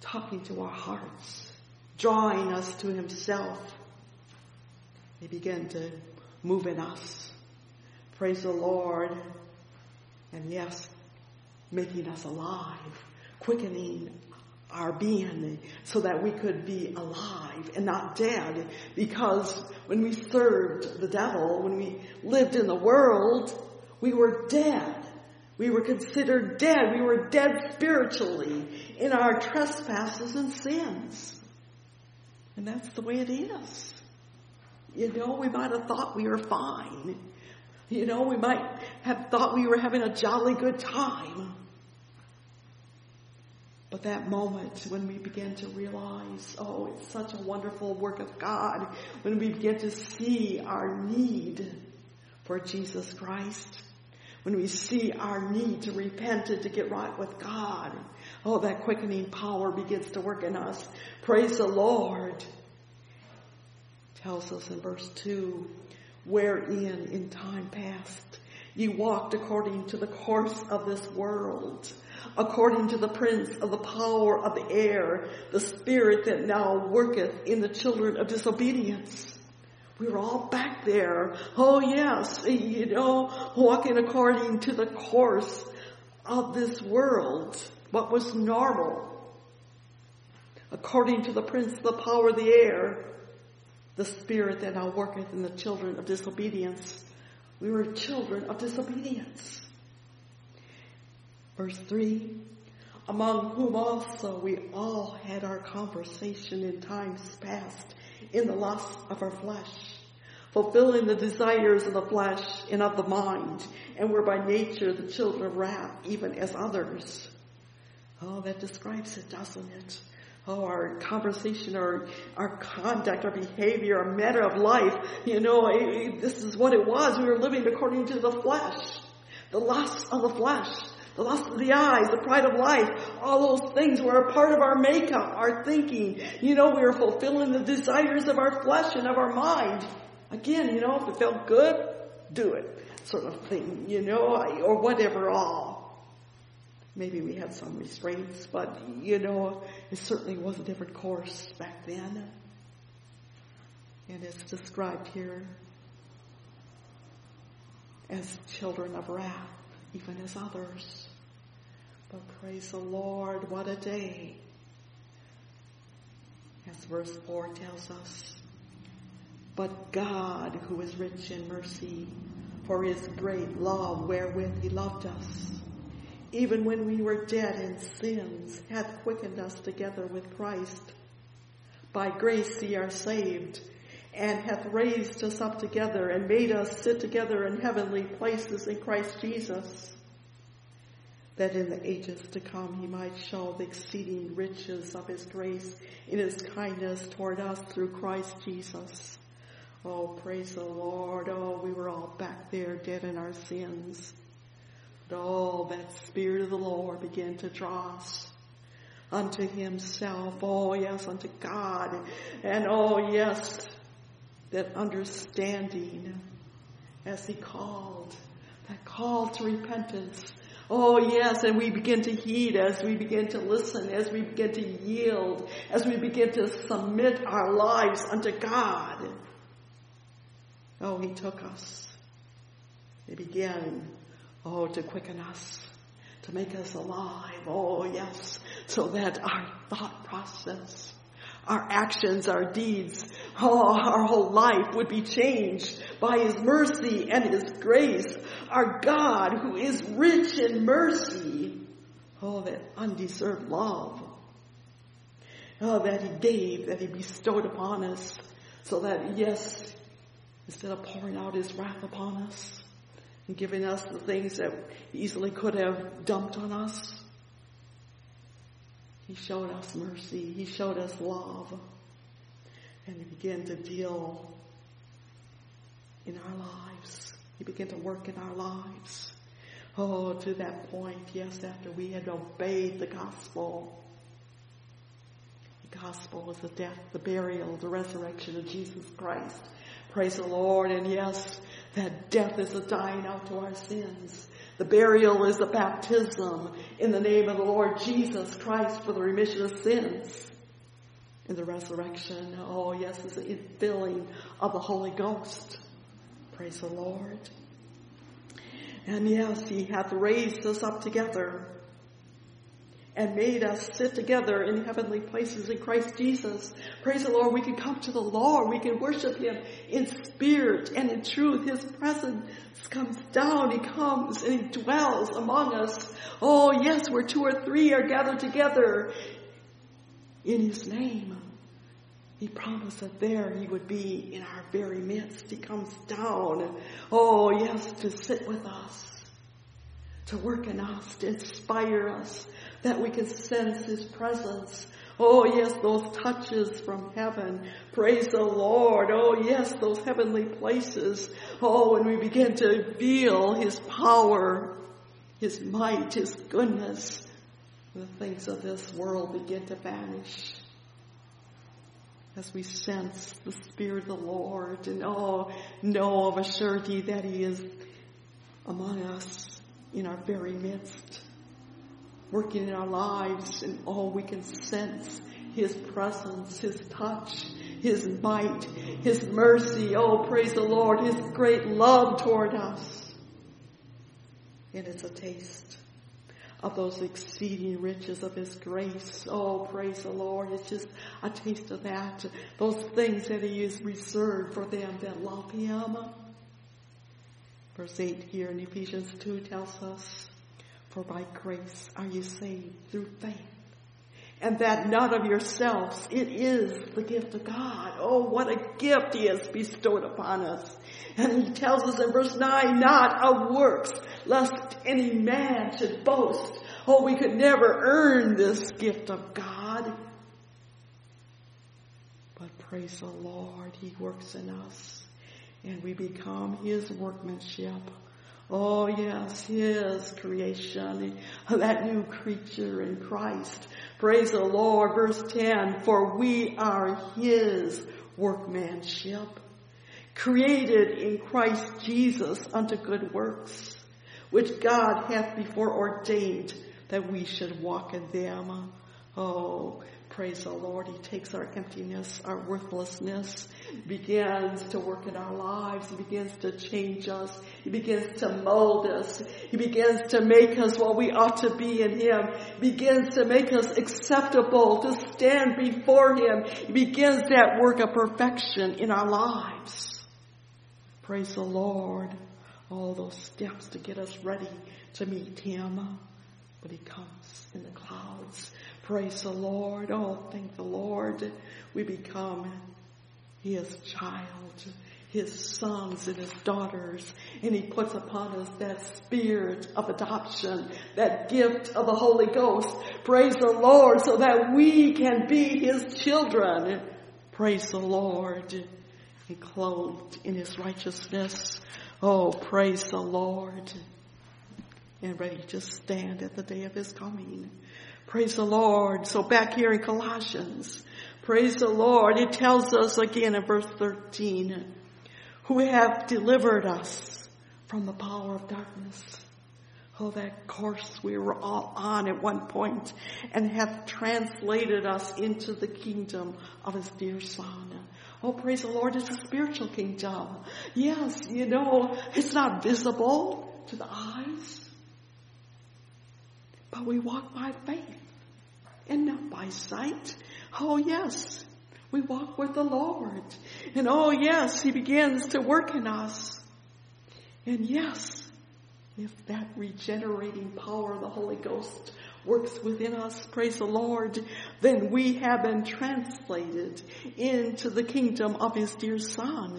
talking to our hearts, drawing us to himself. He began to move in us. Praise the Lord. And yes, making us alive, quickening our being so that we could be alive and not dead. Because when we served the devil, when we lived in the world, we were dead. We were considered dead. We were dead spiritually in our trespasses and sins. And that's the way it is. You know, we might have thought we were fine. You know, we might have thought we were having a jolly good time. But that moment when we begin to realize, oh, it's such a wonderful work of God, when we begin to see our need for Jesus Christ, when we see our need to repent and to get right with God, oh, that quickening power begins to work in us. Praise the Lord. Tells us in verse 2, wherein in time past ye walked according to the course of this world, according to the prince of the power of the air, the spirit that now worketh in the children of disobedience. We were all back there. Oh yes, you know, walking according to the course of this world, what was normal. According to the prince of the power of the air, the spirit that now worketh in the children of disobedience. We were children of disobedience. Verse 3, among whom also we all had our conversation in times past, in the lust of our flesh, fulfilling the desires of the flesh and of the mind, and were by nature the children of wrath, even as others. Oh, that describes it, doesn't it? Oh, our conversation, our conduct, our behavior, our manner of life, you know, this is what it was. We were living according to the flesh, the lust of the flesh, the lust of the eyes, the pride of life. All those things were a part of our makeup, our thinking. You know, we were fulfilling the desires of our flesh and of our mind. Again, you know, if it felt good, do it, sort of thing, you know, or whatever all. Maybe we had some restraints, but, you know, it certainly was a different course back then. And it's described here as children of wrath, even as others. But praise the Lord, what a day. As verse 4 tells us, but God, who is rich in mercy, for his great love wherewith he loved us, even when we were dead in sins, hath quickened us together with Christ. By grace ye are saved, and hath raised us up together, and made us sit together in heavenly places in Christ Jesus, that in the ages to come he might show the exceeding riches of his grace in his kindness toward us through Christ Jesus. Oh, praise the Lord. Oh, we were all back there dead in our sins. But oh, that Spirit of the Lord began to draw us unto himself. Oh, yes, unto God. And oh, yes, that understanding as he called, that call to repentance. Oh, yes, and we begin to heed as we begin to listen, as we begin to yield, as we begin to submit our lives unto God. Oh, he took us. He began, to quicken us, to make us alive. Oh, yes, so that our thought process, our actions, our deeds, our whole life would be changed by his mercy and his grace. Our God, who is rich in mercy. Oh, that undeserved love. Oh, that he gave, that he bestowed upon us, so that, yes, instead of pouring out his wrath upon us and giving us the things that he easily could have dumped on us, he showed us mercy. He showed us love. And he began to deal in our lives. He began to work in our lives. Oh, to that point, yes, after we had obeyed the gospel. The gospel was the death, the burial, the resurrection of Jesus Christ. Praise the Lord. And yes, that death is a dying out to our sins. The burial is a baptism in the name of the Lord Jesus Christ for the remission of sins. And the resurrection, oh yes, is the infilling of the Holy Ghost. Praise the Lord. And yes, he hath raised us up together and made us sit together in heavenly places in Christ Jesus. Praise the Lord. We can come to the Lord. We can worship him in spirit and in truth. His presence comes down. He comes and he dwells among us. Oh yes, where 2 or 3 are gathered together in his name. He promised that there he would be in our very midst. He comes down. Oh yes, to sit with us, to work in us, to inspire us, that we can sense his presence. Oh yes, those touches from heaven. Praise the Lord. Oh yes, those heavenly places. Oh, when we begin to feel his power, his might, his goodness, the things of this world begin to vanish. As we sense the Spirit of the Lord and know of a surety that he is among us in our very midst, working in our lives, and we can sense his presence, his touch, his might, his mercy. Oh, praise the Lord, his great love toward us. And it's a taste of those exceeding riches of his grace. Oh, praise the Lord. It's just a taste of that. Those things that he has reserved for them that love him. Verse 8 here in Ephesians 2 tells us, for by grace are you saved through faith, and that not of yourselves. It is the gift of God. Oh, what a gift he has bestowed upon us. And he tells us in verse 9, not of works, lest any man should boast. Oh, we could never earn this gift of God. But praise the Lord, he works in us, and we become his workmanship. Oh yes, his creation, that new creature in Christ. Praise the Lord. Verse 10, for we are his workmanship, created in Christ Jesus unto good works, which God hath before ordained that we should walk in them. Oh, praise the Lord. He takes our emptiness, our worthlessness, begins to work in our lives. He begins to change us. He begins to mold us. He begins to make us what we ought to be in him. He begins to make us acceptable to stand before him. He begins that work of perfection in our lives. Praise the Lord. All those steps to get us ready to meet him. But he comes in the clouds. Praise the Lord. Oh, thank the Lord. We become his child, his sons and his daughters. And he puts upon us that spirit of adoption, that gift of the Holy Ghost. Praise the Lord, so that we can be his children. Praise the Lord. And clothed in his righteousness. Oh, praise the Lord. And ready to stand at the day of his coming. Praise the Lord. So back here in Colossians, praise the Lord. It tells us again in verse 13, who have delivered us from the power of darkness. Oh, that course we were all on at one point, and have translated us into the kingdom of his dear Son. Oh, praise the Lord. It's a spiritual kingdom. Yes, it's not visible to the eyes. But we walk by faith and not by sight. Oh yes, we walk with the Lord. And oh yes, he begins to work in us. And yes, if that regenerating power of the Holy Ghost works within us, praise the Lord, then we have been translated into the kingdom of his dear Son.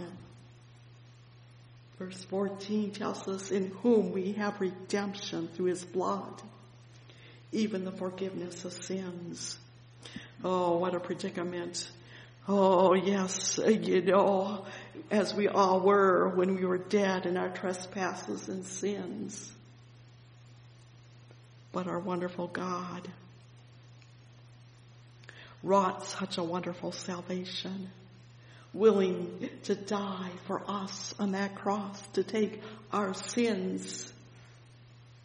Verse 14 tells us, in whom we have redemption through his blood, even the forgiveness of sins. Oh, what a predicament. Oh, yes, as we all were when we were dead in our trespasses and sins. But our wonderful God wrought such a wonderful salvation, willing to die for us on that cross, to take our sins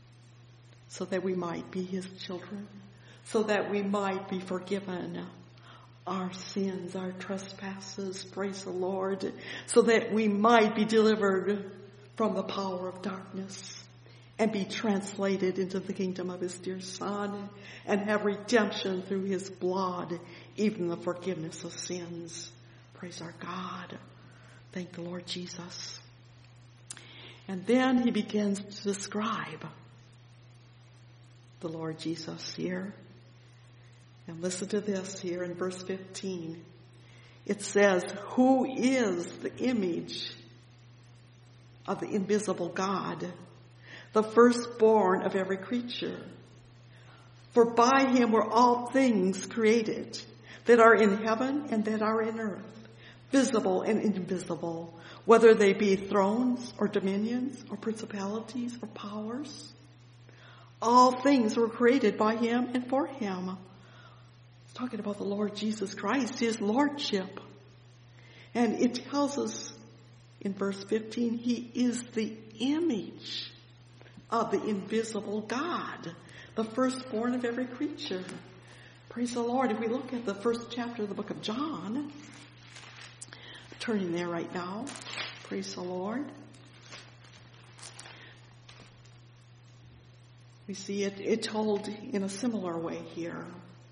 so that we might be his children, so that we might be forgiven our sins, our trespasses, praise the Lord, so that we might be delivered from the power of darkness and be translated into the kingdom of his dear Son and have redemption through his blood, even the forgiveness of sins. Praise our God. Thank the Lord Jesus. And then he begins to describe the Lord Jesus here. And listen to this here in verse 15. It says, who is the image of the invisible God, the firstborn of every creature? For by him were all things created that are in heaven and that are in earth, visible and invisible, whether they be thrones or dominions or principalities or powers. All things were created by him and for him. It's talking about the Lord Jesus Christ, his lordship. And it tells us in verse 15, he is the image of the invisible God, the firstborn of every creature. Praise the Lord. If we look at the first chapter of the book of John, turning there right now, praise the Lord. We see it told in a similar way here.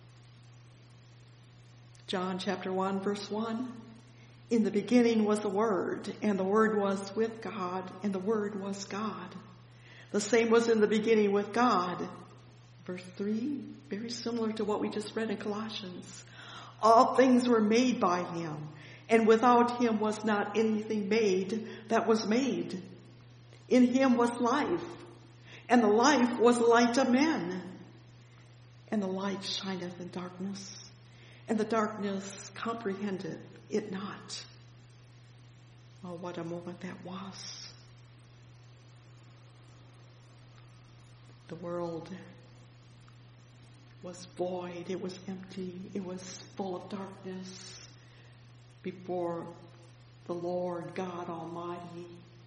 John chapter 1, verse 1. In the beginning was the Word, and the Word was with God, and the Word was God. The same was in the beginning with God. Verse 3, very similar to what we just read in Colossians. All things were made by him, and without him was not anything made that was made. In him was life, and the life was the light of men. And the light shineth in darkness, and the darkness comprehended it not. Oh, what a moment that was. The world was void, it was empty, it was full of darkness before the Lord God Almighty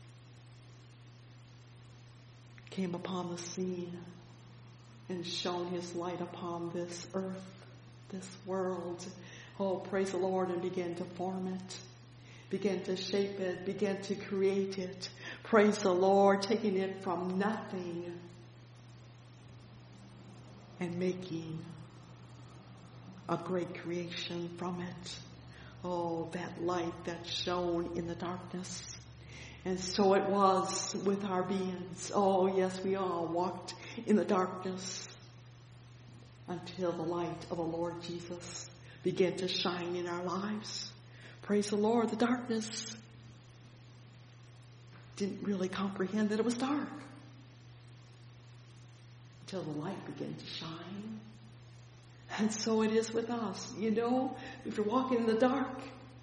came upon the scene and shone his light upon this earth, this world. Oh, praise the Lord, and began to form it, began to shape it, began to create it. Praise the Lord, taking it from nothing and making a great creation from it. Oh, that light that shone in the darkness. And so it was with our beings. Oh, yes, we all walked in the darkness until the light of the Lord Jesus began to shine in our lives. Praise the Lord. The darkness didn't really comprehend that it was dark until the light began to shine. And so it is with us. You know, if you're walking in the dark,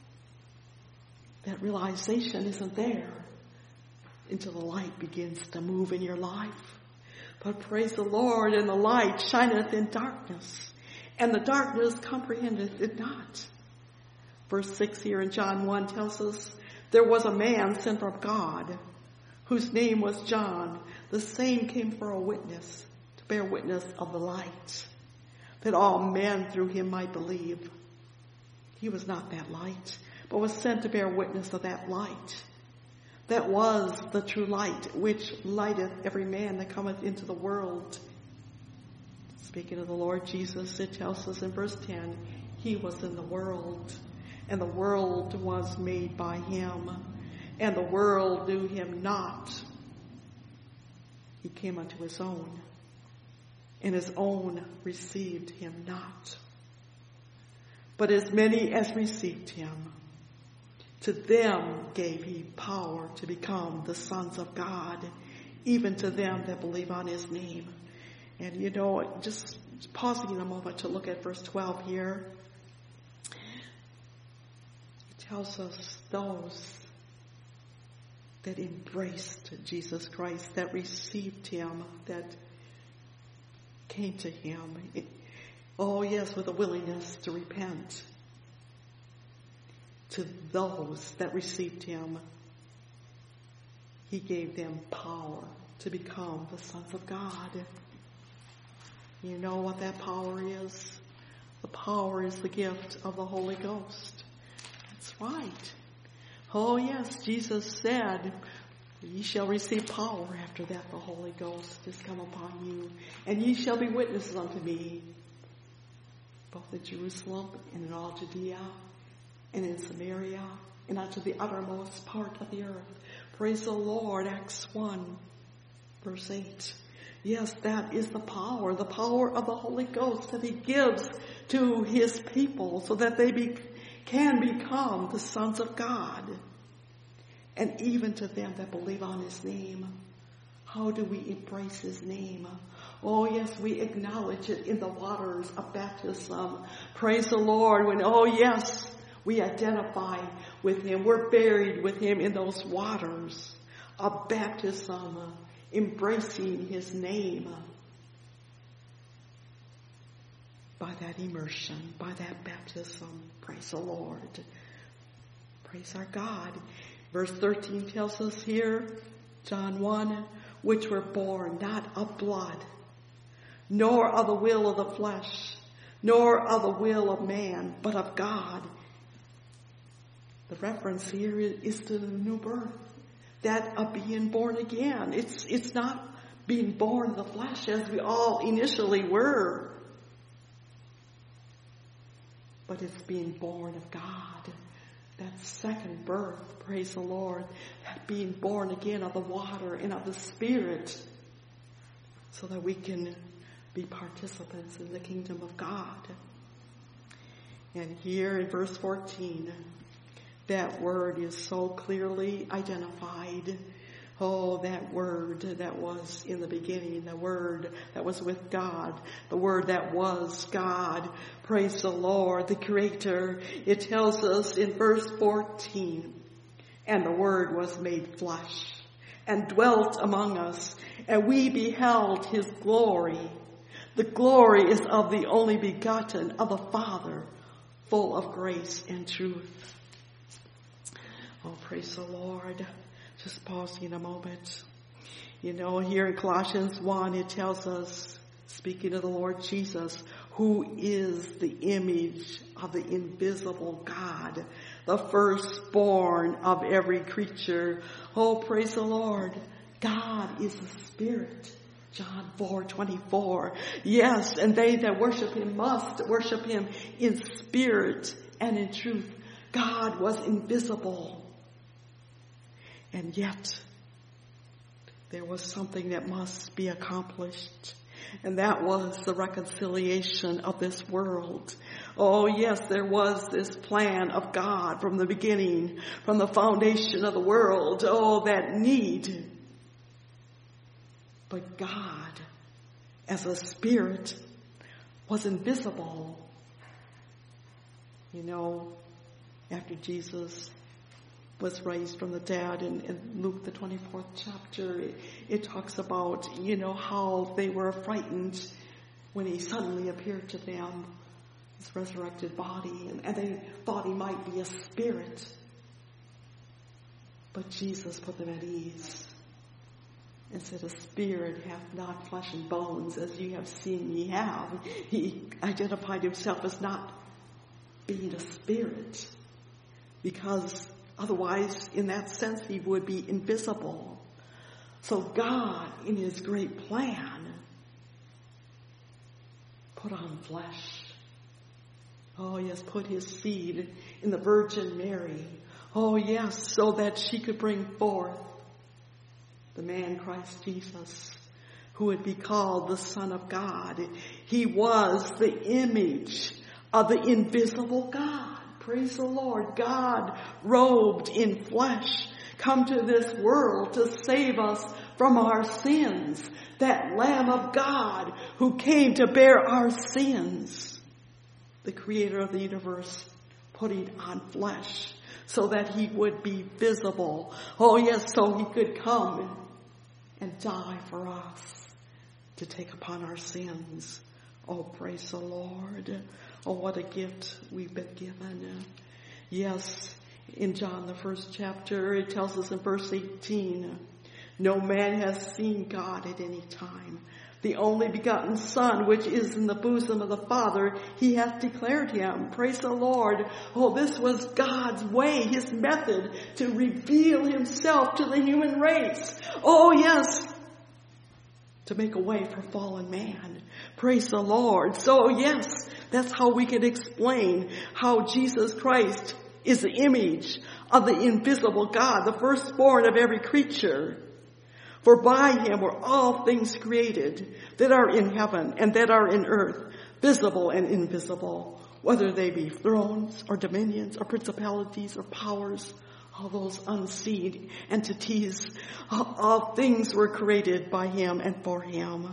that realization isn't there until the light begins to move in your life. But praise the Lord, and the light shineth in darkness, and the darkness comprehendeth it not. Verse 6 here in John 1 tells us, there was a man sent from God, whose name was John. The same came for a witness, to bear witness of the light, that all men through him might believe. He was not that light, but was sent to bear witness of that light. That was the true light, which lighteth every man that cometh into the world. Speaking of the Lord Jesus, it tells us in verse 10, he was in the world, and the world was made by him, and the world knew him not. He came unto his own, and his own received him not. But as many as received him, to them gave he power to become the sons of God, even to them that believe on his name. And you know, just pausing a moment to look at verse 12 here. It tells us those that embraced Jesus Christ, that received him, that came to him. Oh yes, with a willingness to repent. To those that received him, he gave them power to become the sons of God. You know what that power is? The power is the gift of the Holy Ghost. That's right. Oh yes, Jesus said, ye shall receive power after that the Holy Ghost is come upon you, and ye shall be witnesses unto me, both in Jerusalem and in all Judea and in Samaria and unto the uttermost part of the earth. Praise the Lord. Acts 1, verse 8. Yes, that is the power of the Holy Ghost that he gives to his people so that they can become the sons of God. And even to them that believe on his name. How do we embrace his name? Oh yes, we acknowledge it in the waters of baptism. Praise the Lord. When, oh yes, we identify with him. We're buried with him in those waters of baptism, embracing his name. By that immersion, by that baptism. Praise the Lord. Praise our God. Verse 13 tells us here, John 1, which were born not of blood, nor of the will of the flesh, nor of the will of man, but of God. The reference here is to the new birth, that of being born again. It's not being born of the flesh as we all initially were, but it's being born of God. That second birth, praise the Lord, that being born again of the water and of the Spirit, so that we can be participants in the kingdom of God. And here in verse 14, that word is so clearly identified. Oh, that word that was in the beginning, the word that was with God, the word that was God. Praise the Lord, the Creator. It tells us in verse 14, and the word was made flesh and dwelt among us, and we beheld his glory. The glory is of the only begotten of the Father, full of grace and truth. Oh, praise the Lord. Just pausing a moment. You know, here in Colossians 1, it tells us, speaking of the Lord Jesus, who is the image of the invisible God, the firstborn of every creature. Oh, praise the Lord. God is a spirit. John 4:24. Yes, and they that worship him must worship him in spirit and in truth. God was invisible. And yet, there was something that must be accomplished. And that was the reconciliation of this world. Oh yes, there was this plan of God from the beginning, from the foundation of the world. Oh, that need. But God, as a spirit, was invisible. You know, after Jesus was raised from the dead in Luke the 24th chapter, it talks about, you know, how they were frightened when he suddenly appeared to them, his resurrected body, and they thought he might be a spirit. But Jesus put them at ease and said, a spirit hath not flesh and bones, as you have seen me have. He identified himself as not being a spirit, because otherwise, in that sense, he would be invisible. So God, in his great plan, put on flesh. Oh yes, put his seed in the Virgin Mary. Oh yes, so that she could bring forth the man Christ Jesus, who would be called the Son of God. He was the image of the invisible God. Praise the Lord. God robed in flesh, come to this world to save us from our sins. That Lamb of God who came to bear our sins. The Creator of the universe putting on flesh so that he would be visible. Oh yes, so he could come and die for us to take upon our sins. Oh, praise the Lord. Oh, what a gift we've been given. Yes, in John, the 1st chapter, it tells us in verse 18, no man has seen God at any time. The only begotten Son, which is in the bosom of the Father, he hath declared him. Praise the Lord. Oh, this was God's way, his method to reveal himself to the human race. Oh, yes, to make a way for fallen man. Praise the Lord. So, yes, that's how we can explain how Jesus Christ is the image of the invisible God, the firstborn of every creature. For by him were all things created that are in heaven and that are in earth, visible and invisible, whether they be thrones or dominions or principalities or powers, all those unseen entities. All things were created by him and for him.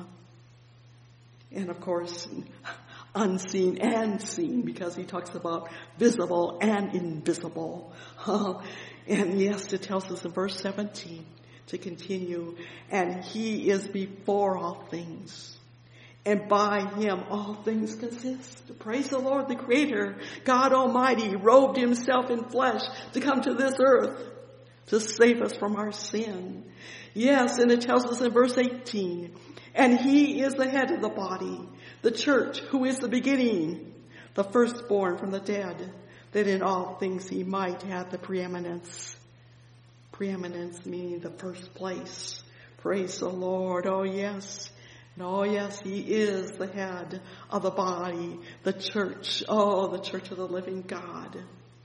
And of course, unseen and seen, because he talks about visible and invisible. And yes, it tells us in verse 17, to continue, and he is before all things, and by him all things consist. Praise the Lord, the Creator, God Almighty, robed himself in flesh to come to this earth to save us from our sin. Yes, and it tells us in verse 18, and he is the head of the body, the church, who is the beginning, the firstborn from the dead, that in all things he might have the preeminence. Preeminence meaning the first place. Praise the Lord. Oh yes. And oh yes, he is the head of the body, the church. Oh, the church of the living God.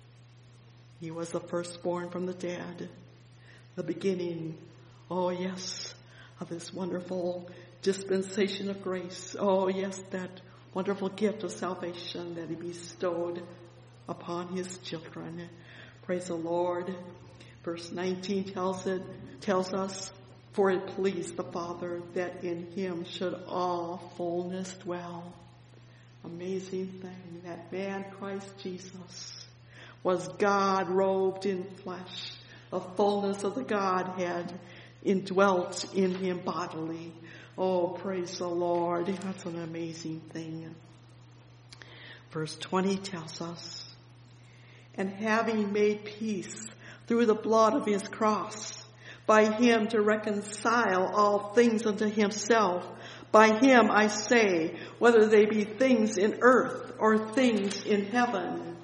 He was the firstborn from the dead. The beginning, oh yes, of this wonderful dispensation of grace. Oh yes, that wonderful gift of salvation that he bestowed upon his children. Praise the Lord. Verse 19 tells us, for it pleased the Father that in him should all fullness dwell. Amazing thing, that man Christ Jesus was God robed in flesh. The fullness of the Godhead indwelt in him bodily. Oh, praise the Lord. That's an amazing thing. Verse 20 tells us, and having made peace through the blood of his cross, by him to reconcile all things unto himself. By him, I say, whether they be things in earth or things in heaven.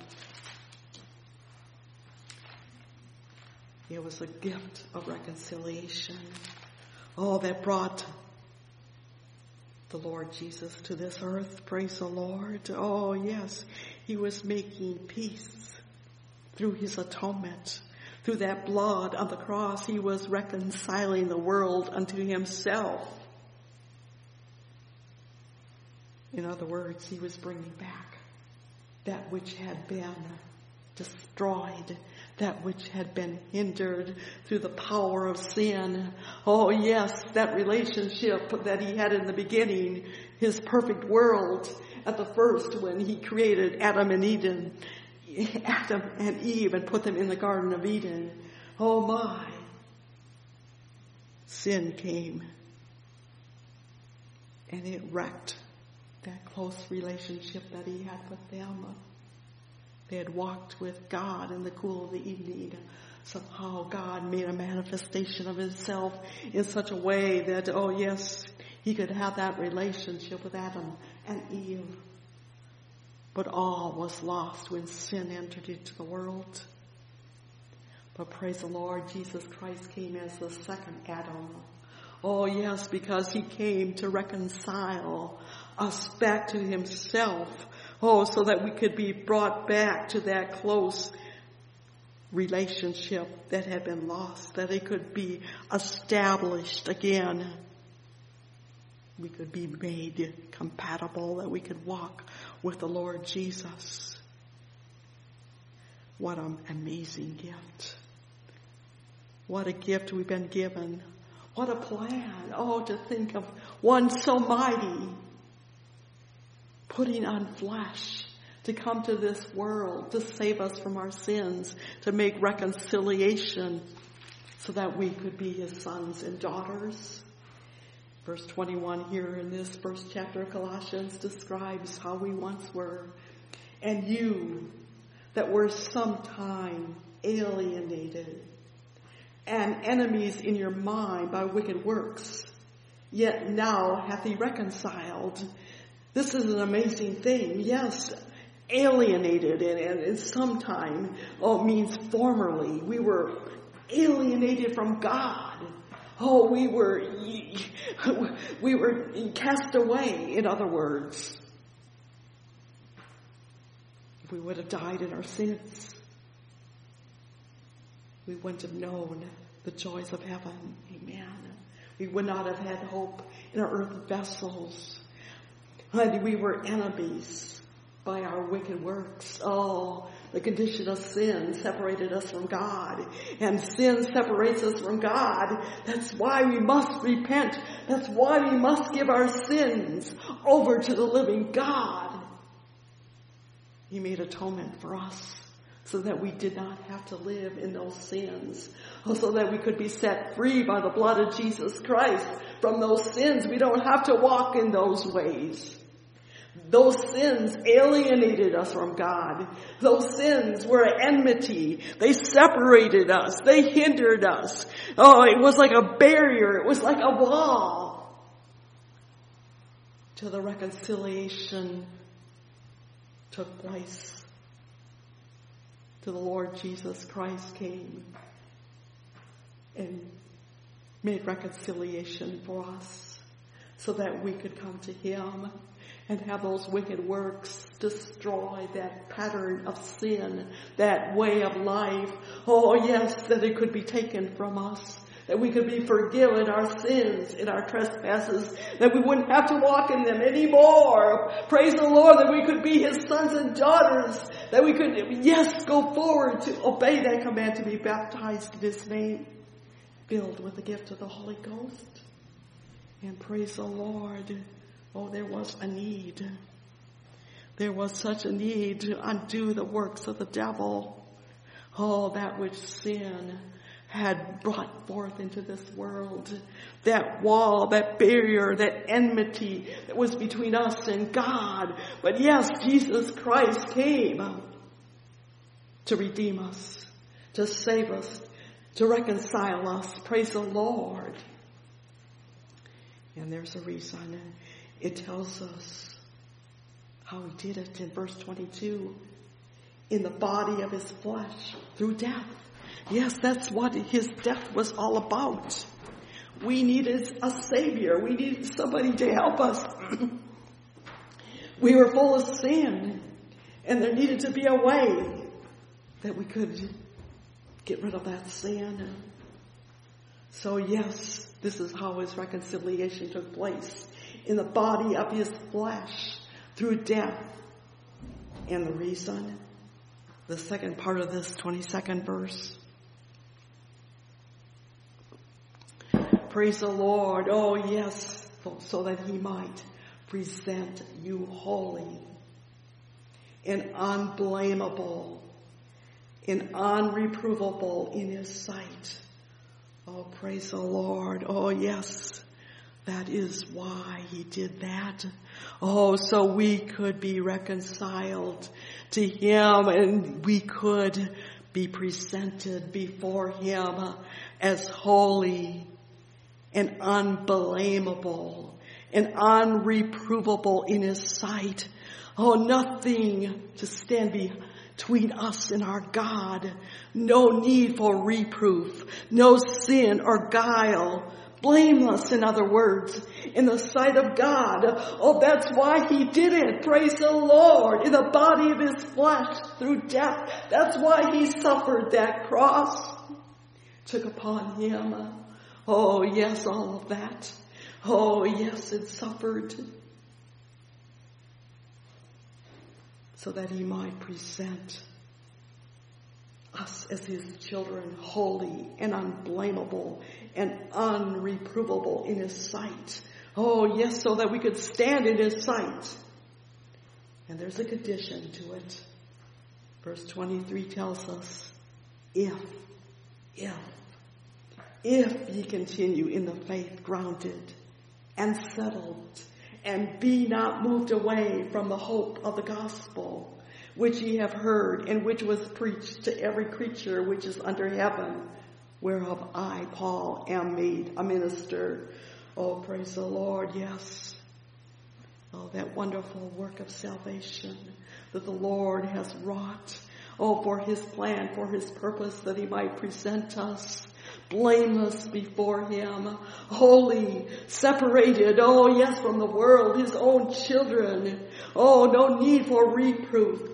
It was a gift of reconciliation. Oh, that brought the Lord Jesus to this earth. Praise the Lord. Oh, yes, he was making peace through his atonement. Through that blood on the cross, he was reconciling the world unto himself. In other words, he was bringing back that which had been destroyed, that which had been hindered through the power of sin. Oh yes, that relationship that he had in the beginning, his perfect world at the first when he created Adam and Eve and put them in the Garden of Eden. Oh my. Sin came and it wrecked that close relationship that he had with them. They had walked with God in the cool of the evening. Somehow God made a manifestation of himself in such a way that, oh yes, he could have that relationship with Adam and Eve. But all was lost when sin entered into the world. But praise the Lord, Jesus Christ came as the second Adam. Oh yes, because he came to reconcile us back to himself. Oh, so that we could be brought back to that close relationship that had been lost, that it could be established again. We could be made compatible, that we could walk with the Lord Jesus. What an amazing gift. What a gift we've been given. What a plan. Oh, to think of one so mighty putting on flesh to come to this world, to save us from our sins, to make reconciliation so that we could be his sons and daughters. Verse 21 here in this first chapter of Colossians describes how we once were. And you that were sometime alienated and enemies in your mind by wicked works, yet now hath he reconciled. This is an amazing thing. Yes, alienated, and sometime means formerly. We were alienated from God. Oh, we were cast away, in other words. If we would have died in our sins, we wouldn't have known the joys of heaven. Amen. We would not have had hope in our earthly vessels. And we were enemies by our wicked works. Oh, the condition of sin separated us from God. And sin separates us from God. That's why we must repent. That's why we must give our sins over to the living God. He made atonement for us so that we did not have to live in those sins. So that we could be set free by the blood of Jesus Christ from those sins. We don't have to walk in those ways. Those sins alienated us from God. Those sins were enmity. They separated us. They hindered us. Oh, it was like a barrier. It was like a wall. Till the reconciliation took place. Till the Lord Jesus Christ came and made reconciliation for us so that we could come to Him and have those wicked works destroy that pattern of sin, that way of life. Oh yes, that it could be taken from us, that we could be forgiven our sins and our trespasses, that we wouldn't have to walk in them anymore. Praise the Lord, that we could be His sons and daughters, that we could, yes, go forward to obey that command to be baptized in His name, filled with the gift of the Holy Ghost. And praise the Lord. Oh, there was a need. There was such a need to undo the works of the devil. Oh, that which sin had brought forth into this world. That wall, that barrier, that enmity that was between us and God. But yes, Jesus Christ came to redeem us, to save us, to reconcile us. Praise the Lord. And there's a reason. It tells us how He did it in verse 22. In the body of His flesh, through death. Yes, that's what His death was all about. We needed a Savior. We needed somebody to help us. We were full of sin. And there needed to be a way that we could get rid of that sin. So yes, this is how His reconciliation took place. In the body of His flesh through death. And the reason, the second part of this 22nd verse. Praise the Lord. Oh yes, so that He might present you holy and unblameable and unreprovable in His sight. Oh, praise the Lord. Oh yes. That is why He did that. Oh, so we could be reconciled to Him and we could be presented before Him as holy and unblameable and unreprovable in His sight. Oh, nothing to stand between us and our God. No need for reproof. No sin or guile. Blameless, in other words, in the sight of God. Oh, that's why He did it. Praise the Lord. In the body of His flesh through death. That's why He suffered that cross. Took upon Him. Oh, yes, all of that. Oh, yes, it suffered. So that He might present us as His children, holy and unblameable and unreprovable in His sight. Oh, yes, so that we could stand in His sight. And there's a condition to it. Verse 23 tells us, if ye continue in the faith, grounded and settled, and be not moved away from the hope of the gospel, which ye have heard, and which was preached to every creature which is under heaven, whereof I, Paul, am made a minister. Oh, praise the Lord, yes. Oh, that wonderful work of salvation that the Lord has wrought. Oh, for his plan, for his purpose, that he might present us blameless before him, holy, separated, oh yes, from the world, his own children. Oh, no need for reproof.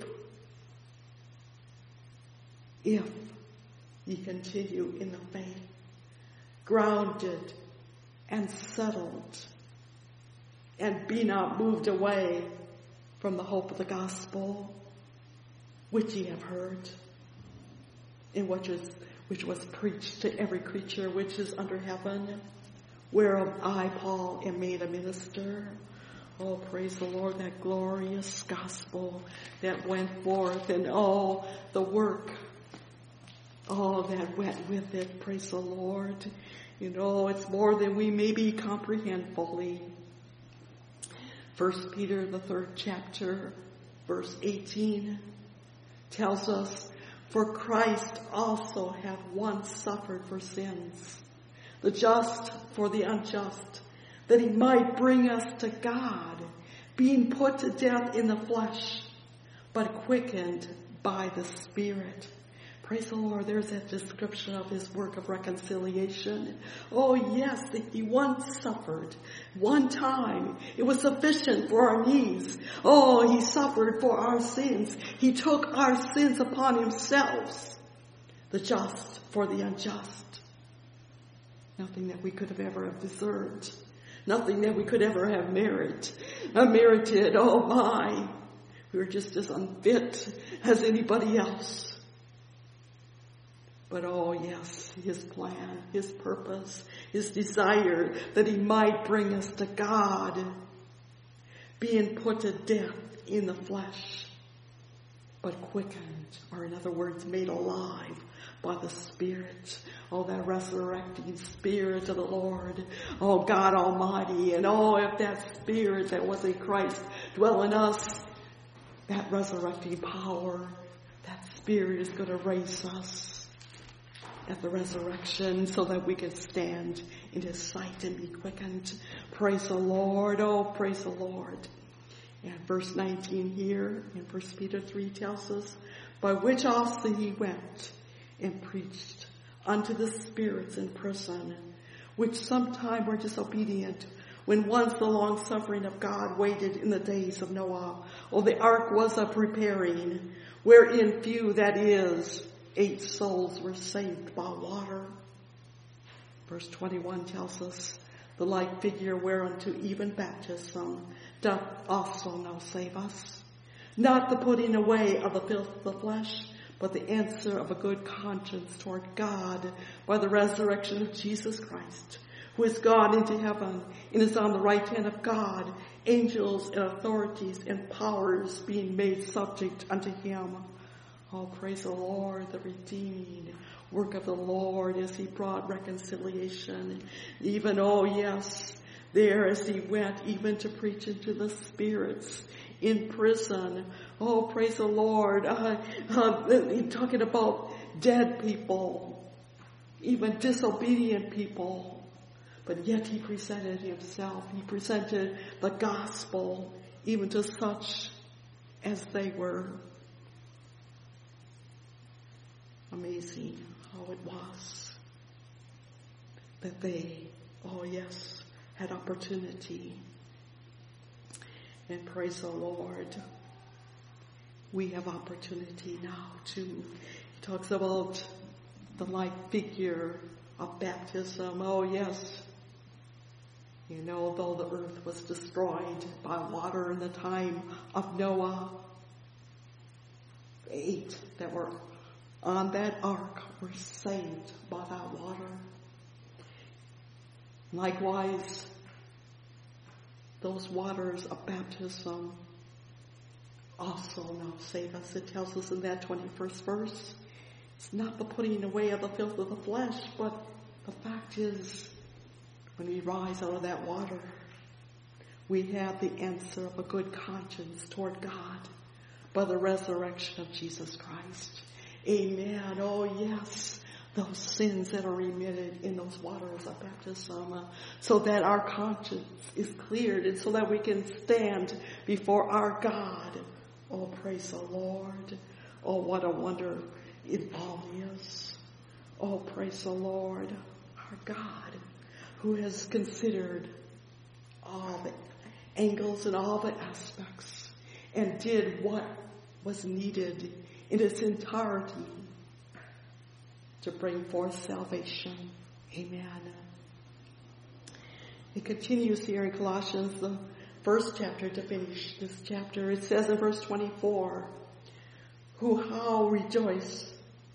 If ye continue in the faith, grounded and settled, and be not moved away from the hope of the gospel, which ye have heard, and which was preached to every creature which is under heaven, whereof I, Paul, am made a minister. Oh, praise the Lord, that glorious gospel that went forth, and all the work, all that went with it. Praise the Lord. You know, it's more than we maybe comprehend fully. 1 Peter, the 3rd chapter, verse 18, tells us, for Christ also hath once suffered for sins, the just for the unjust, that he might bring us to God, being put to death in the flesh, but quickened by the Spirit. Praise the Lord, there's that description of his work of reconciliation. Oh yes, that he once suffered one time. It was sufficient for our needs. Oh, he suffered for our sins. He took our sins upon himself. The just for the unjust. Nothing that we could have ever have deserved. Nothing that we could ever have merited. Oh my, we were just as unfit as anybody else. But oh yes, his plan, his purpose, his desire that he might bring us to God, being put to death in the flesh, but quickened, or in other words, made alive by the Spirit. Oh, that resurrecting Spirit of the Lord. Oh, God Almighty. And oh, if that Spirit that was in Christ dwell in us, that resurrecting power, that Spirit is going to raise us at the resurrection so that we can stand in his sight and be quickened. Praise the Lord. Oh, praise the Lord. And verse 19 here in 1 Peter 3 tells us, by which also he went and preached unto the spirits in prison, which sometime were disobedient, when once the long suffering of God waited in the days of Noah. Oh, the ark was a preparing, wherein few, that is, 8 souls were saved by water. Verse 21 tells us, the like figure whereunto even baptism doth also now save us. Not the putting away of the filth of the flesh, but the answer of a good conscience toward God by the resurrection of Jesus Christ, who is gone into heaven and is on the right hand of God, angels and authorities and powers being made subject unto him. Oh, praise the Lord, the redeeming work of the Lord as he brought reconciliation. Even, oh yes, there as he went even to preach into the spirits in prison. Oh, praise the Lord. Talking about dead people, even disobedient people. But yet he presented himself. He presented the gospel even to such as they were. Amazing how it was that they, oh yes, had opportunity. And praise the Lord, we have opportunity now too. He talks about the like figure of baptism. Oh yes, you know, though the earth was destroyed by water in the time of Noah, 8 that were on that ark were saved by that water. Likewise, those waters of baptism also now save us. It tells us in that 21st verse, it's not the putting away of the filth of the flesh, but the fact is, when we rise out of that water, we have the answer of a good conscience toward God by the resurrection of Jesus Christ. Amen. Oh yes. those sins that are remitted in those waters of baptism, so that our conscience is cleared and so that we can stand before our God. Oh, praise the Lord. Oh, what a wonder it all is. Oh, praise the Lord, our God, who has considered all the angles and all the aspects and did what was needed in its entirety to bring forth salvation. Amen. It continues here in Colossians, the first chapter, to finish this chapter. It says in verse 24, who how rejoice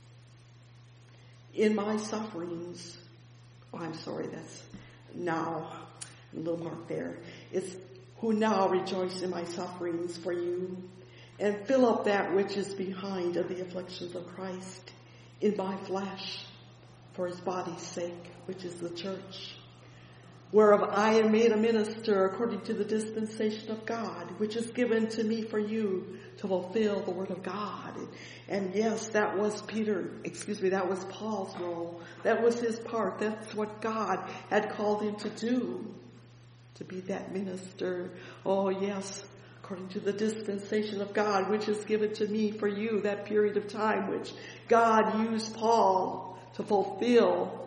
in my sufferings. Oh, I'm sorry, that's now. A little mark there. It's who now rejoice in my sufferings for you, and fill up that which is behind of the afflictions of Christ in my flesh, for his body's sake, which is the church, whereof I am made a minister according to the dispensation of God, which is given to me for you to fulfill the word of God. And yes, that was that was Paul's role. That was his part. That's what God had called him to do, to be that minister. Oh yes, according to the dispensation of God, which is given to me for you, that period of time which God used Paul to fulfill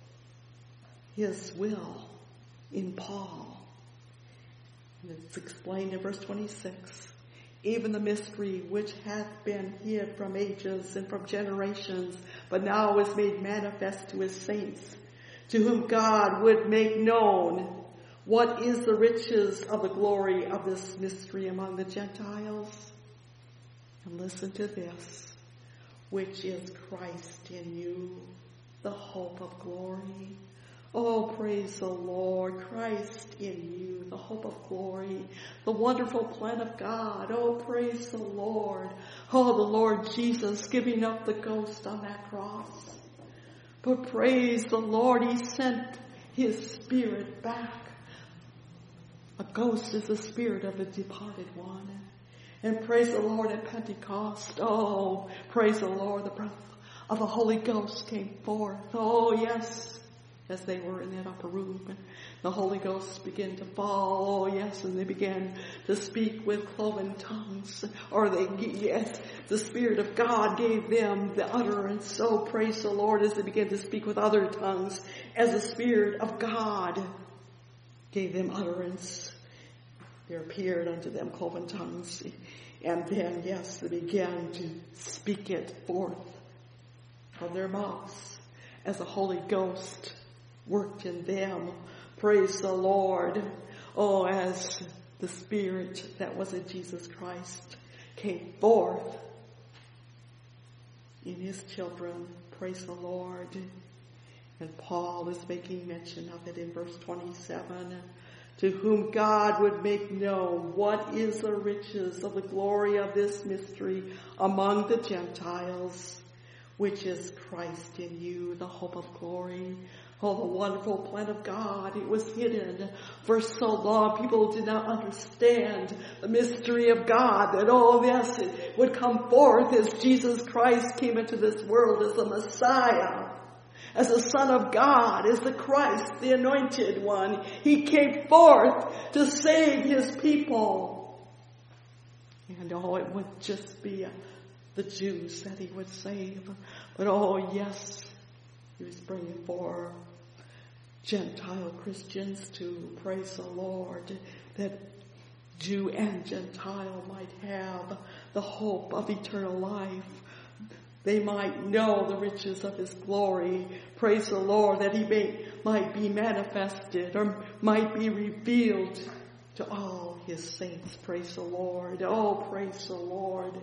his will in Paul. And it's explained in verse 26. Even the mystery which hath been hid from ages and from generations, but now is made manifest to his saints, to whom God would make known what is the riches of the glory of this mystery among the Gentiles. And listen to this, which is Christ in you, the hope of glory. Oh, praise the Lord, Christ in you, the hope of glory, the wonderful plan of God. Oh, praise the Lord. Oh, the Lord Jesus giving up the ghost on that cross. But praise the Lord, he sent his spirit back. A ghost is the spirit of a departed one. And praise the Lord at Pentecost. Oh, praise the Lord, the breath of the Holy Ghost came forth. Oh, yes. As they were in that upper room, the Holy Ghost began to fall. Oh, yes, and they began to speak with cloven tongues. The Spirit of God gave them the utterance. So praise the Lord as they began to speak with other tongues, as the Spirit of God gave them utterance. There appeared unto them cloven tongues. And then, yes, they began to speak it forth from their mouths as the Holy Ghost worked in them. Praise the Lord. Oh, as the Spirit that was in Jesus Christ came forth in his children. Praise the Lord. And Paul is making mention of it in verse 27. To whom God would make known what is the riches of the glory of this mystery among the Gentiles, which is Christ in you, the hope of glory. Oh, the wonderful plan of God. It was hidden for so long. People did not understand the mystery of God. That, oh, yes, it would come forth as Jesus Christ came into this world as the Messiah, as the Son of God, as the Christ, the Anointed One. He came forth to save his people. And, oh, it would just be the Jews that he would save. But, oh, yes, he was bringing forth Gentile Christians to praise the Lord, that Jew and Gentile might have the hope of eternal life. They might know the riches of his glory. Praise the Lord, that he might be manifested or might be revealed to all his saints. Praise the Lord. Oh, praise the Lord.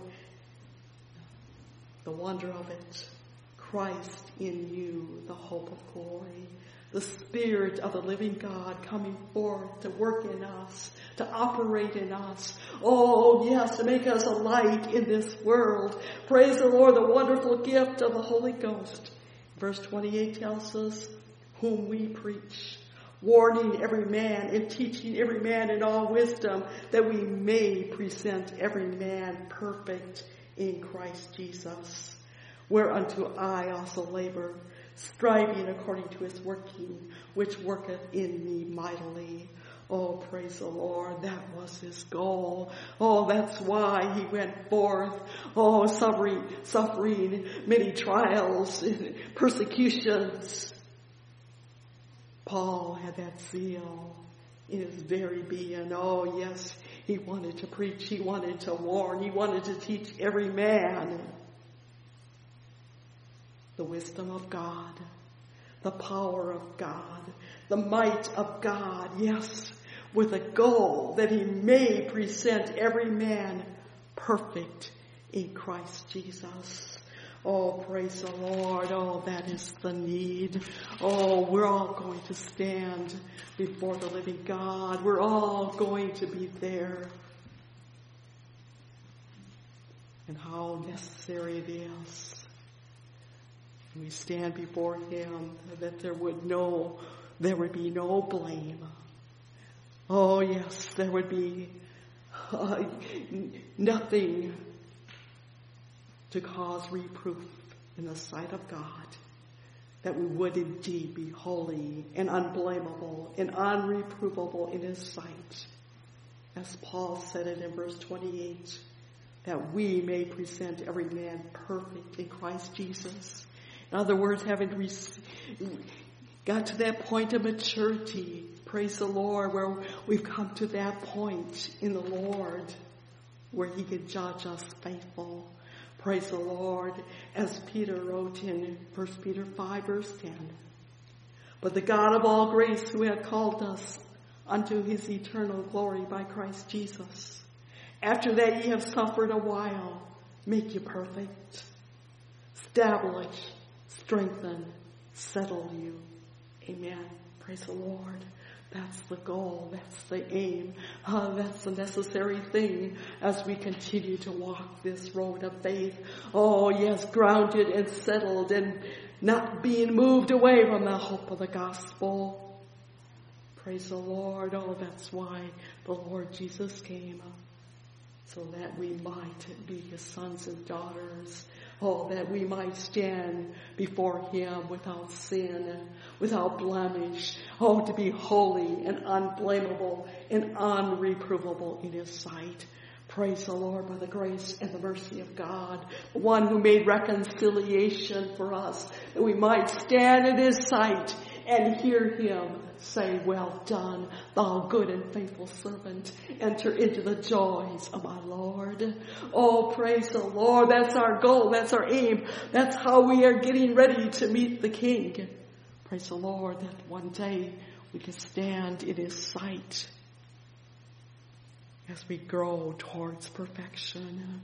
The wonder of it. Christ in you, the hope of glory. The Spirit of the living God coming forth to work in us, to operate in us. Oh, yes, to make us a light in this world. Praise the Lord, the wonderful gift of the Holy Ghost. Verse 28 tells us, whom we preach, warning every man and teaching every man in all wisdom, that we may present every man perfect in Christ Jesus. Whereunto I also labor, striving according to his working, which worketh in me mightily. Oh, praise the Lord. That was his goal. Oh, that's why he went forth. Oh, suffering many trials and persecutions. Paul had that zeal in his very being. Oh, yes, he wanted to preach. He wanted to warn. He wanted to teach every man the wisdom of God, the power of God, the might of God. Yes, with a goal that he may present every man perfect in Christ Jesus. Oh, praise the Lord. Oh, that is the need. Oh, we're all going to stand before the living God. We're all going to be there. And how necessary it is when we stand before him that there would be no blame. Oh, yes, there would be nothing to cause reproof in the sight of God, that we would indeed be holy and unblameable and unreprovable in his sight. As Paul said it in verse 28, that we may present every man perfect in Christ Jesus. In other words, having got to that point of maturity, praise the Lord, where we've come to that point in the Lord where he can judge us faithful. Praise the Lord, as Peter wrote in 1 Peter 5, verse 10. But the God of all grace, who hath called us unto his eternal glory by Christ Jesus, after that ye have suffered a while, make you perfect, establish, strengthen, settle you. Amen. Praise the Lord. That's the goal. That's the aim. That's the necessary thing as we continue to walk this road of faith. Oh, yes, grounded and settled and not being moved away from the hope of the gospel. Praise the Lord. Oh, that's why the Lord Jesus came, so that we might be his sons and daughters. Oh, that we might stand before him without sin, without blemish. Oh, to be holy and unblameable and unreprovable in his sight. Praise the Lord, by the grace and the mercy of God, the one who made reconciliation for us, that we might stand in his sight and hear him say, well done, thou good and faithful servant. Enter into the joys of my Lord. Oh, praise the Lord. That's our goal. That's our aim. That's how we are getting ready to meet the King. Praise the Lord, that one day we can stand in his sight as we grow towards perfection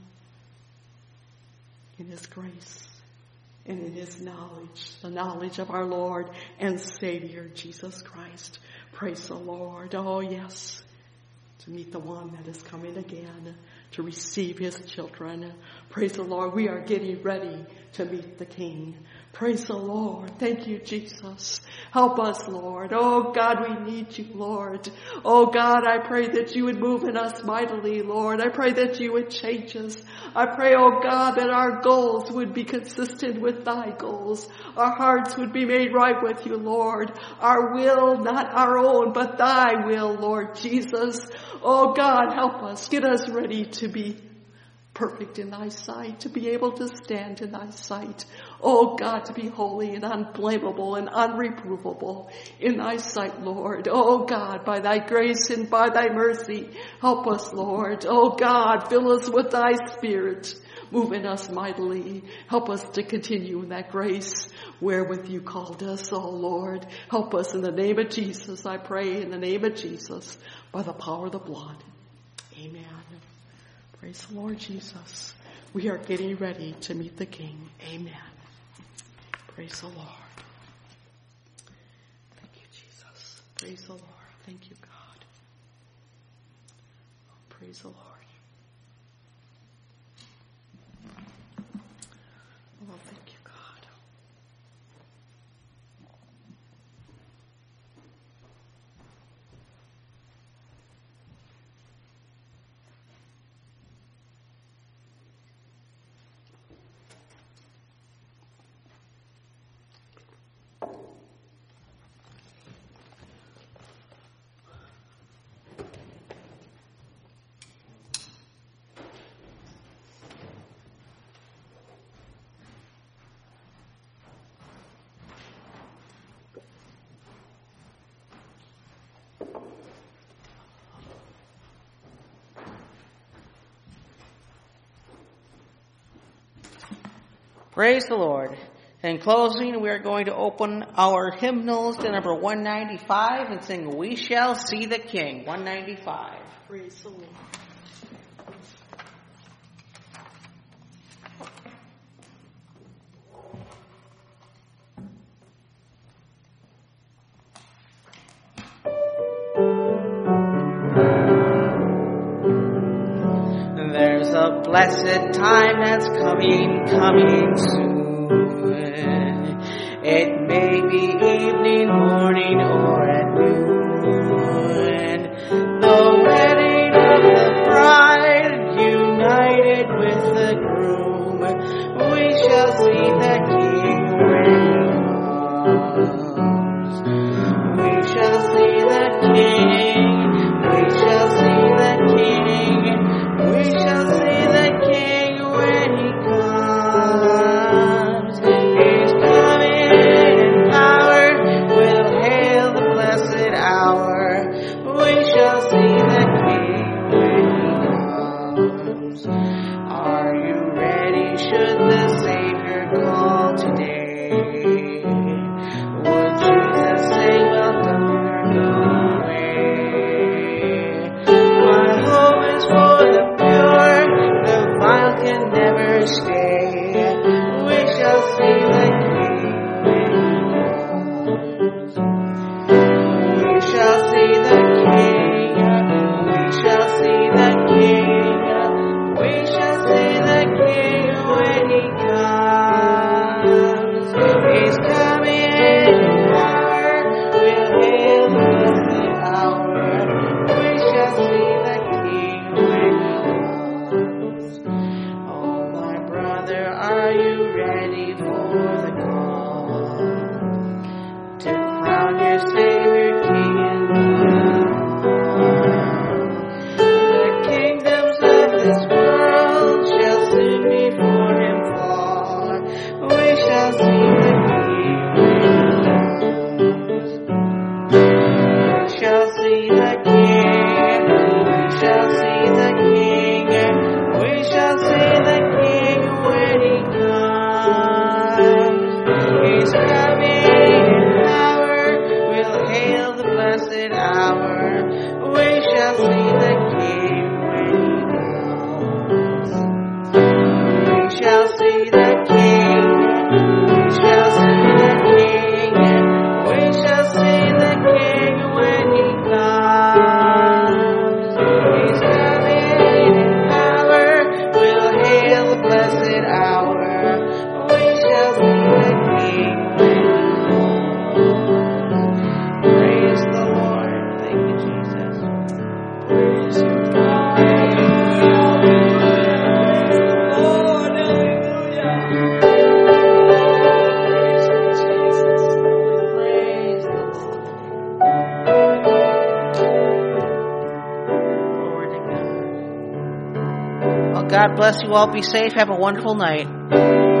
in his grace and in his knowledge, the knowledge of our Lord and Savior, Jesus Christ. Praise the Lord. Oh, yes, to meet the one that is coming again, to receive his children. Praise the Lord. We are getting ready to meet the King. Praise the Lord. Thank you, Jesus. Help us, Lord. Oh, God, we need you, Lord. Oh, God, I pray that you would move in us mightily, Lord. I pray that you would change us. I pray, oh, God, that our goals would be consistent with thy goals. Our hearts would be made right with you, Lord. Our will, not our own, but thy will, Lord Jesus. Oh, God, help us. Get us ready to be perfect in thy sight, to be able to stand in thy sight. Oh, God, to be holy and unblameable and unreprovable in thy sight, Lord. Oh, God, by thy grace and by thy mercy, help us, Lord. Oh, God, fill us with thy Spirit. Move in us mightily. Help us to continue in that grace wherewith you called us, oh, Lord. Help us in the name of Jesus, I pray, in the name of Jesus, by the power of the blood. Amen. Praise the Lord Jesus. We are getting ready to meet the King. Amen. Praise the Lord. Thank you, Jesus. Praise the Lord. Thank you, God. Praise the Lord. Oh, thank you, God. Praise the Lord. In closing, we are going to open our hymnals to number 195 and sing We Shall See the King. 195. Praise the Lord. There's a blessed time that's coming soon. It may be evening, morning, or at noon. The wedding of the bride, united with the groom. We shall see the King when he comes. We shall see the King. We shall see the King. We shall see the King when he comes. He's coming in power. We'll hail the blessed hour. We shall see the King when he comes. Are you ready? Should the Savior call today? Would Jesus say, well done, or go away? My hope is for the the vile can never stay. We shall see the King when he comes. We shall see the King. We shall see the King. We shall see the King when he comes. He's coming in power. We'll hail the blessed hour. We shall see the King when he comes. Oh, my brother, are you ready for the call to crown your Savior King and Lord? The kingdoms of this world shall soon before him fall. We shall see the King when he comes. We shall see the King. We shall see the King. We shall see the King when he comes. He's coming in power. We'll hail the blessed hour. We shall see the King when he comes. We shall see the King. We shall see the King. We shall see the King when he comes. He's coming in power. We'll hail the blessed hour. We shall see the King when he comes. Praise the Lord. Thank you, Jesus. Praise you, God. Praise the Lord. Glory to God. Well, God bless you all. Be safe. Have a wonderful night.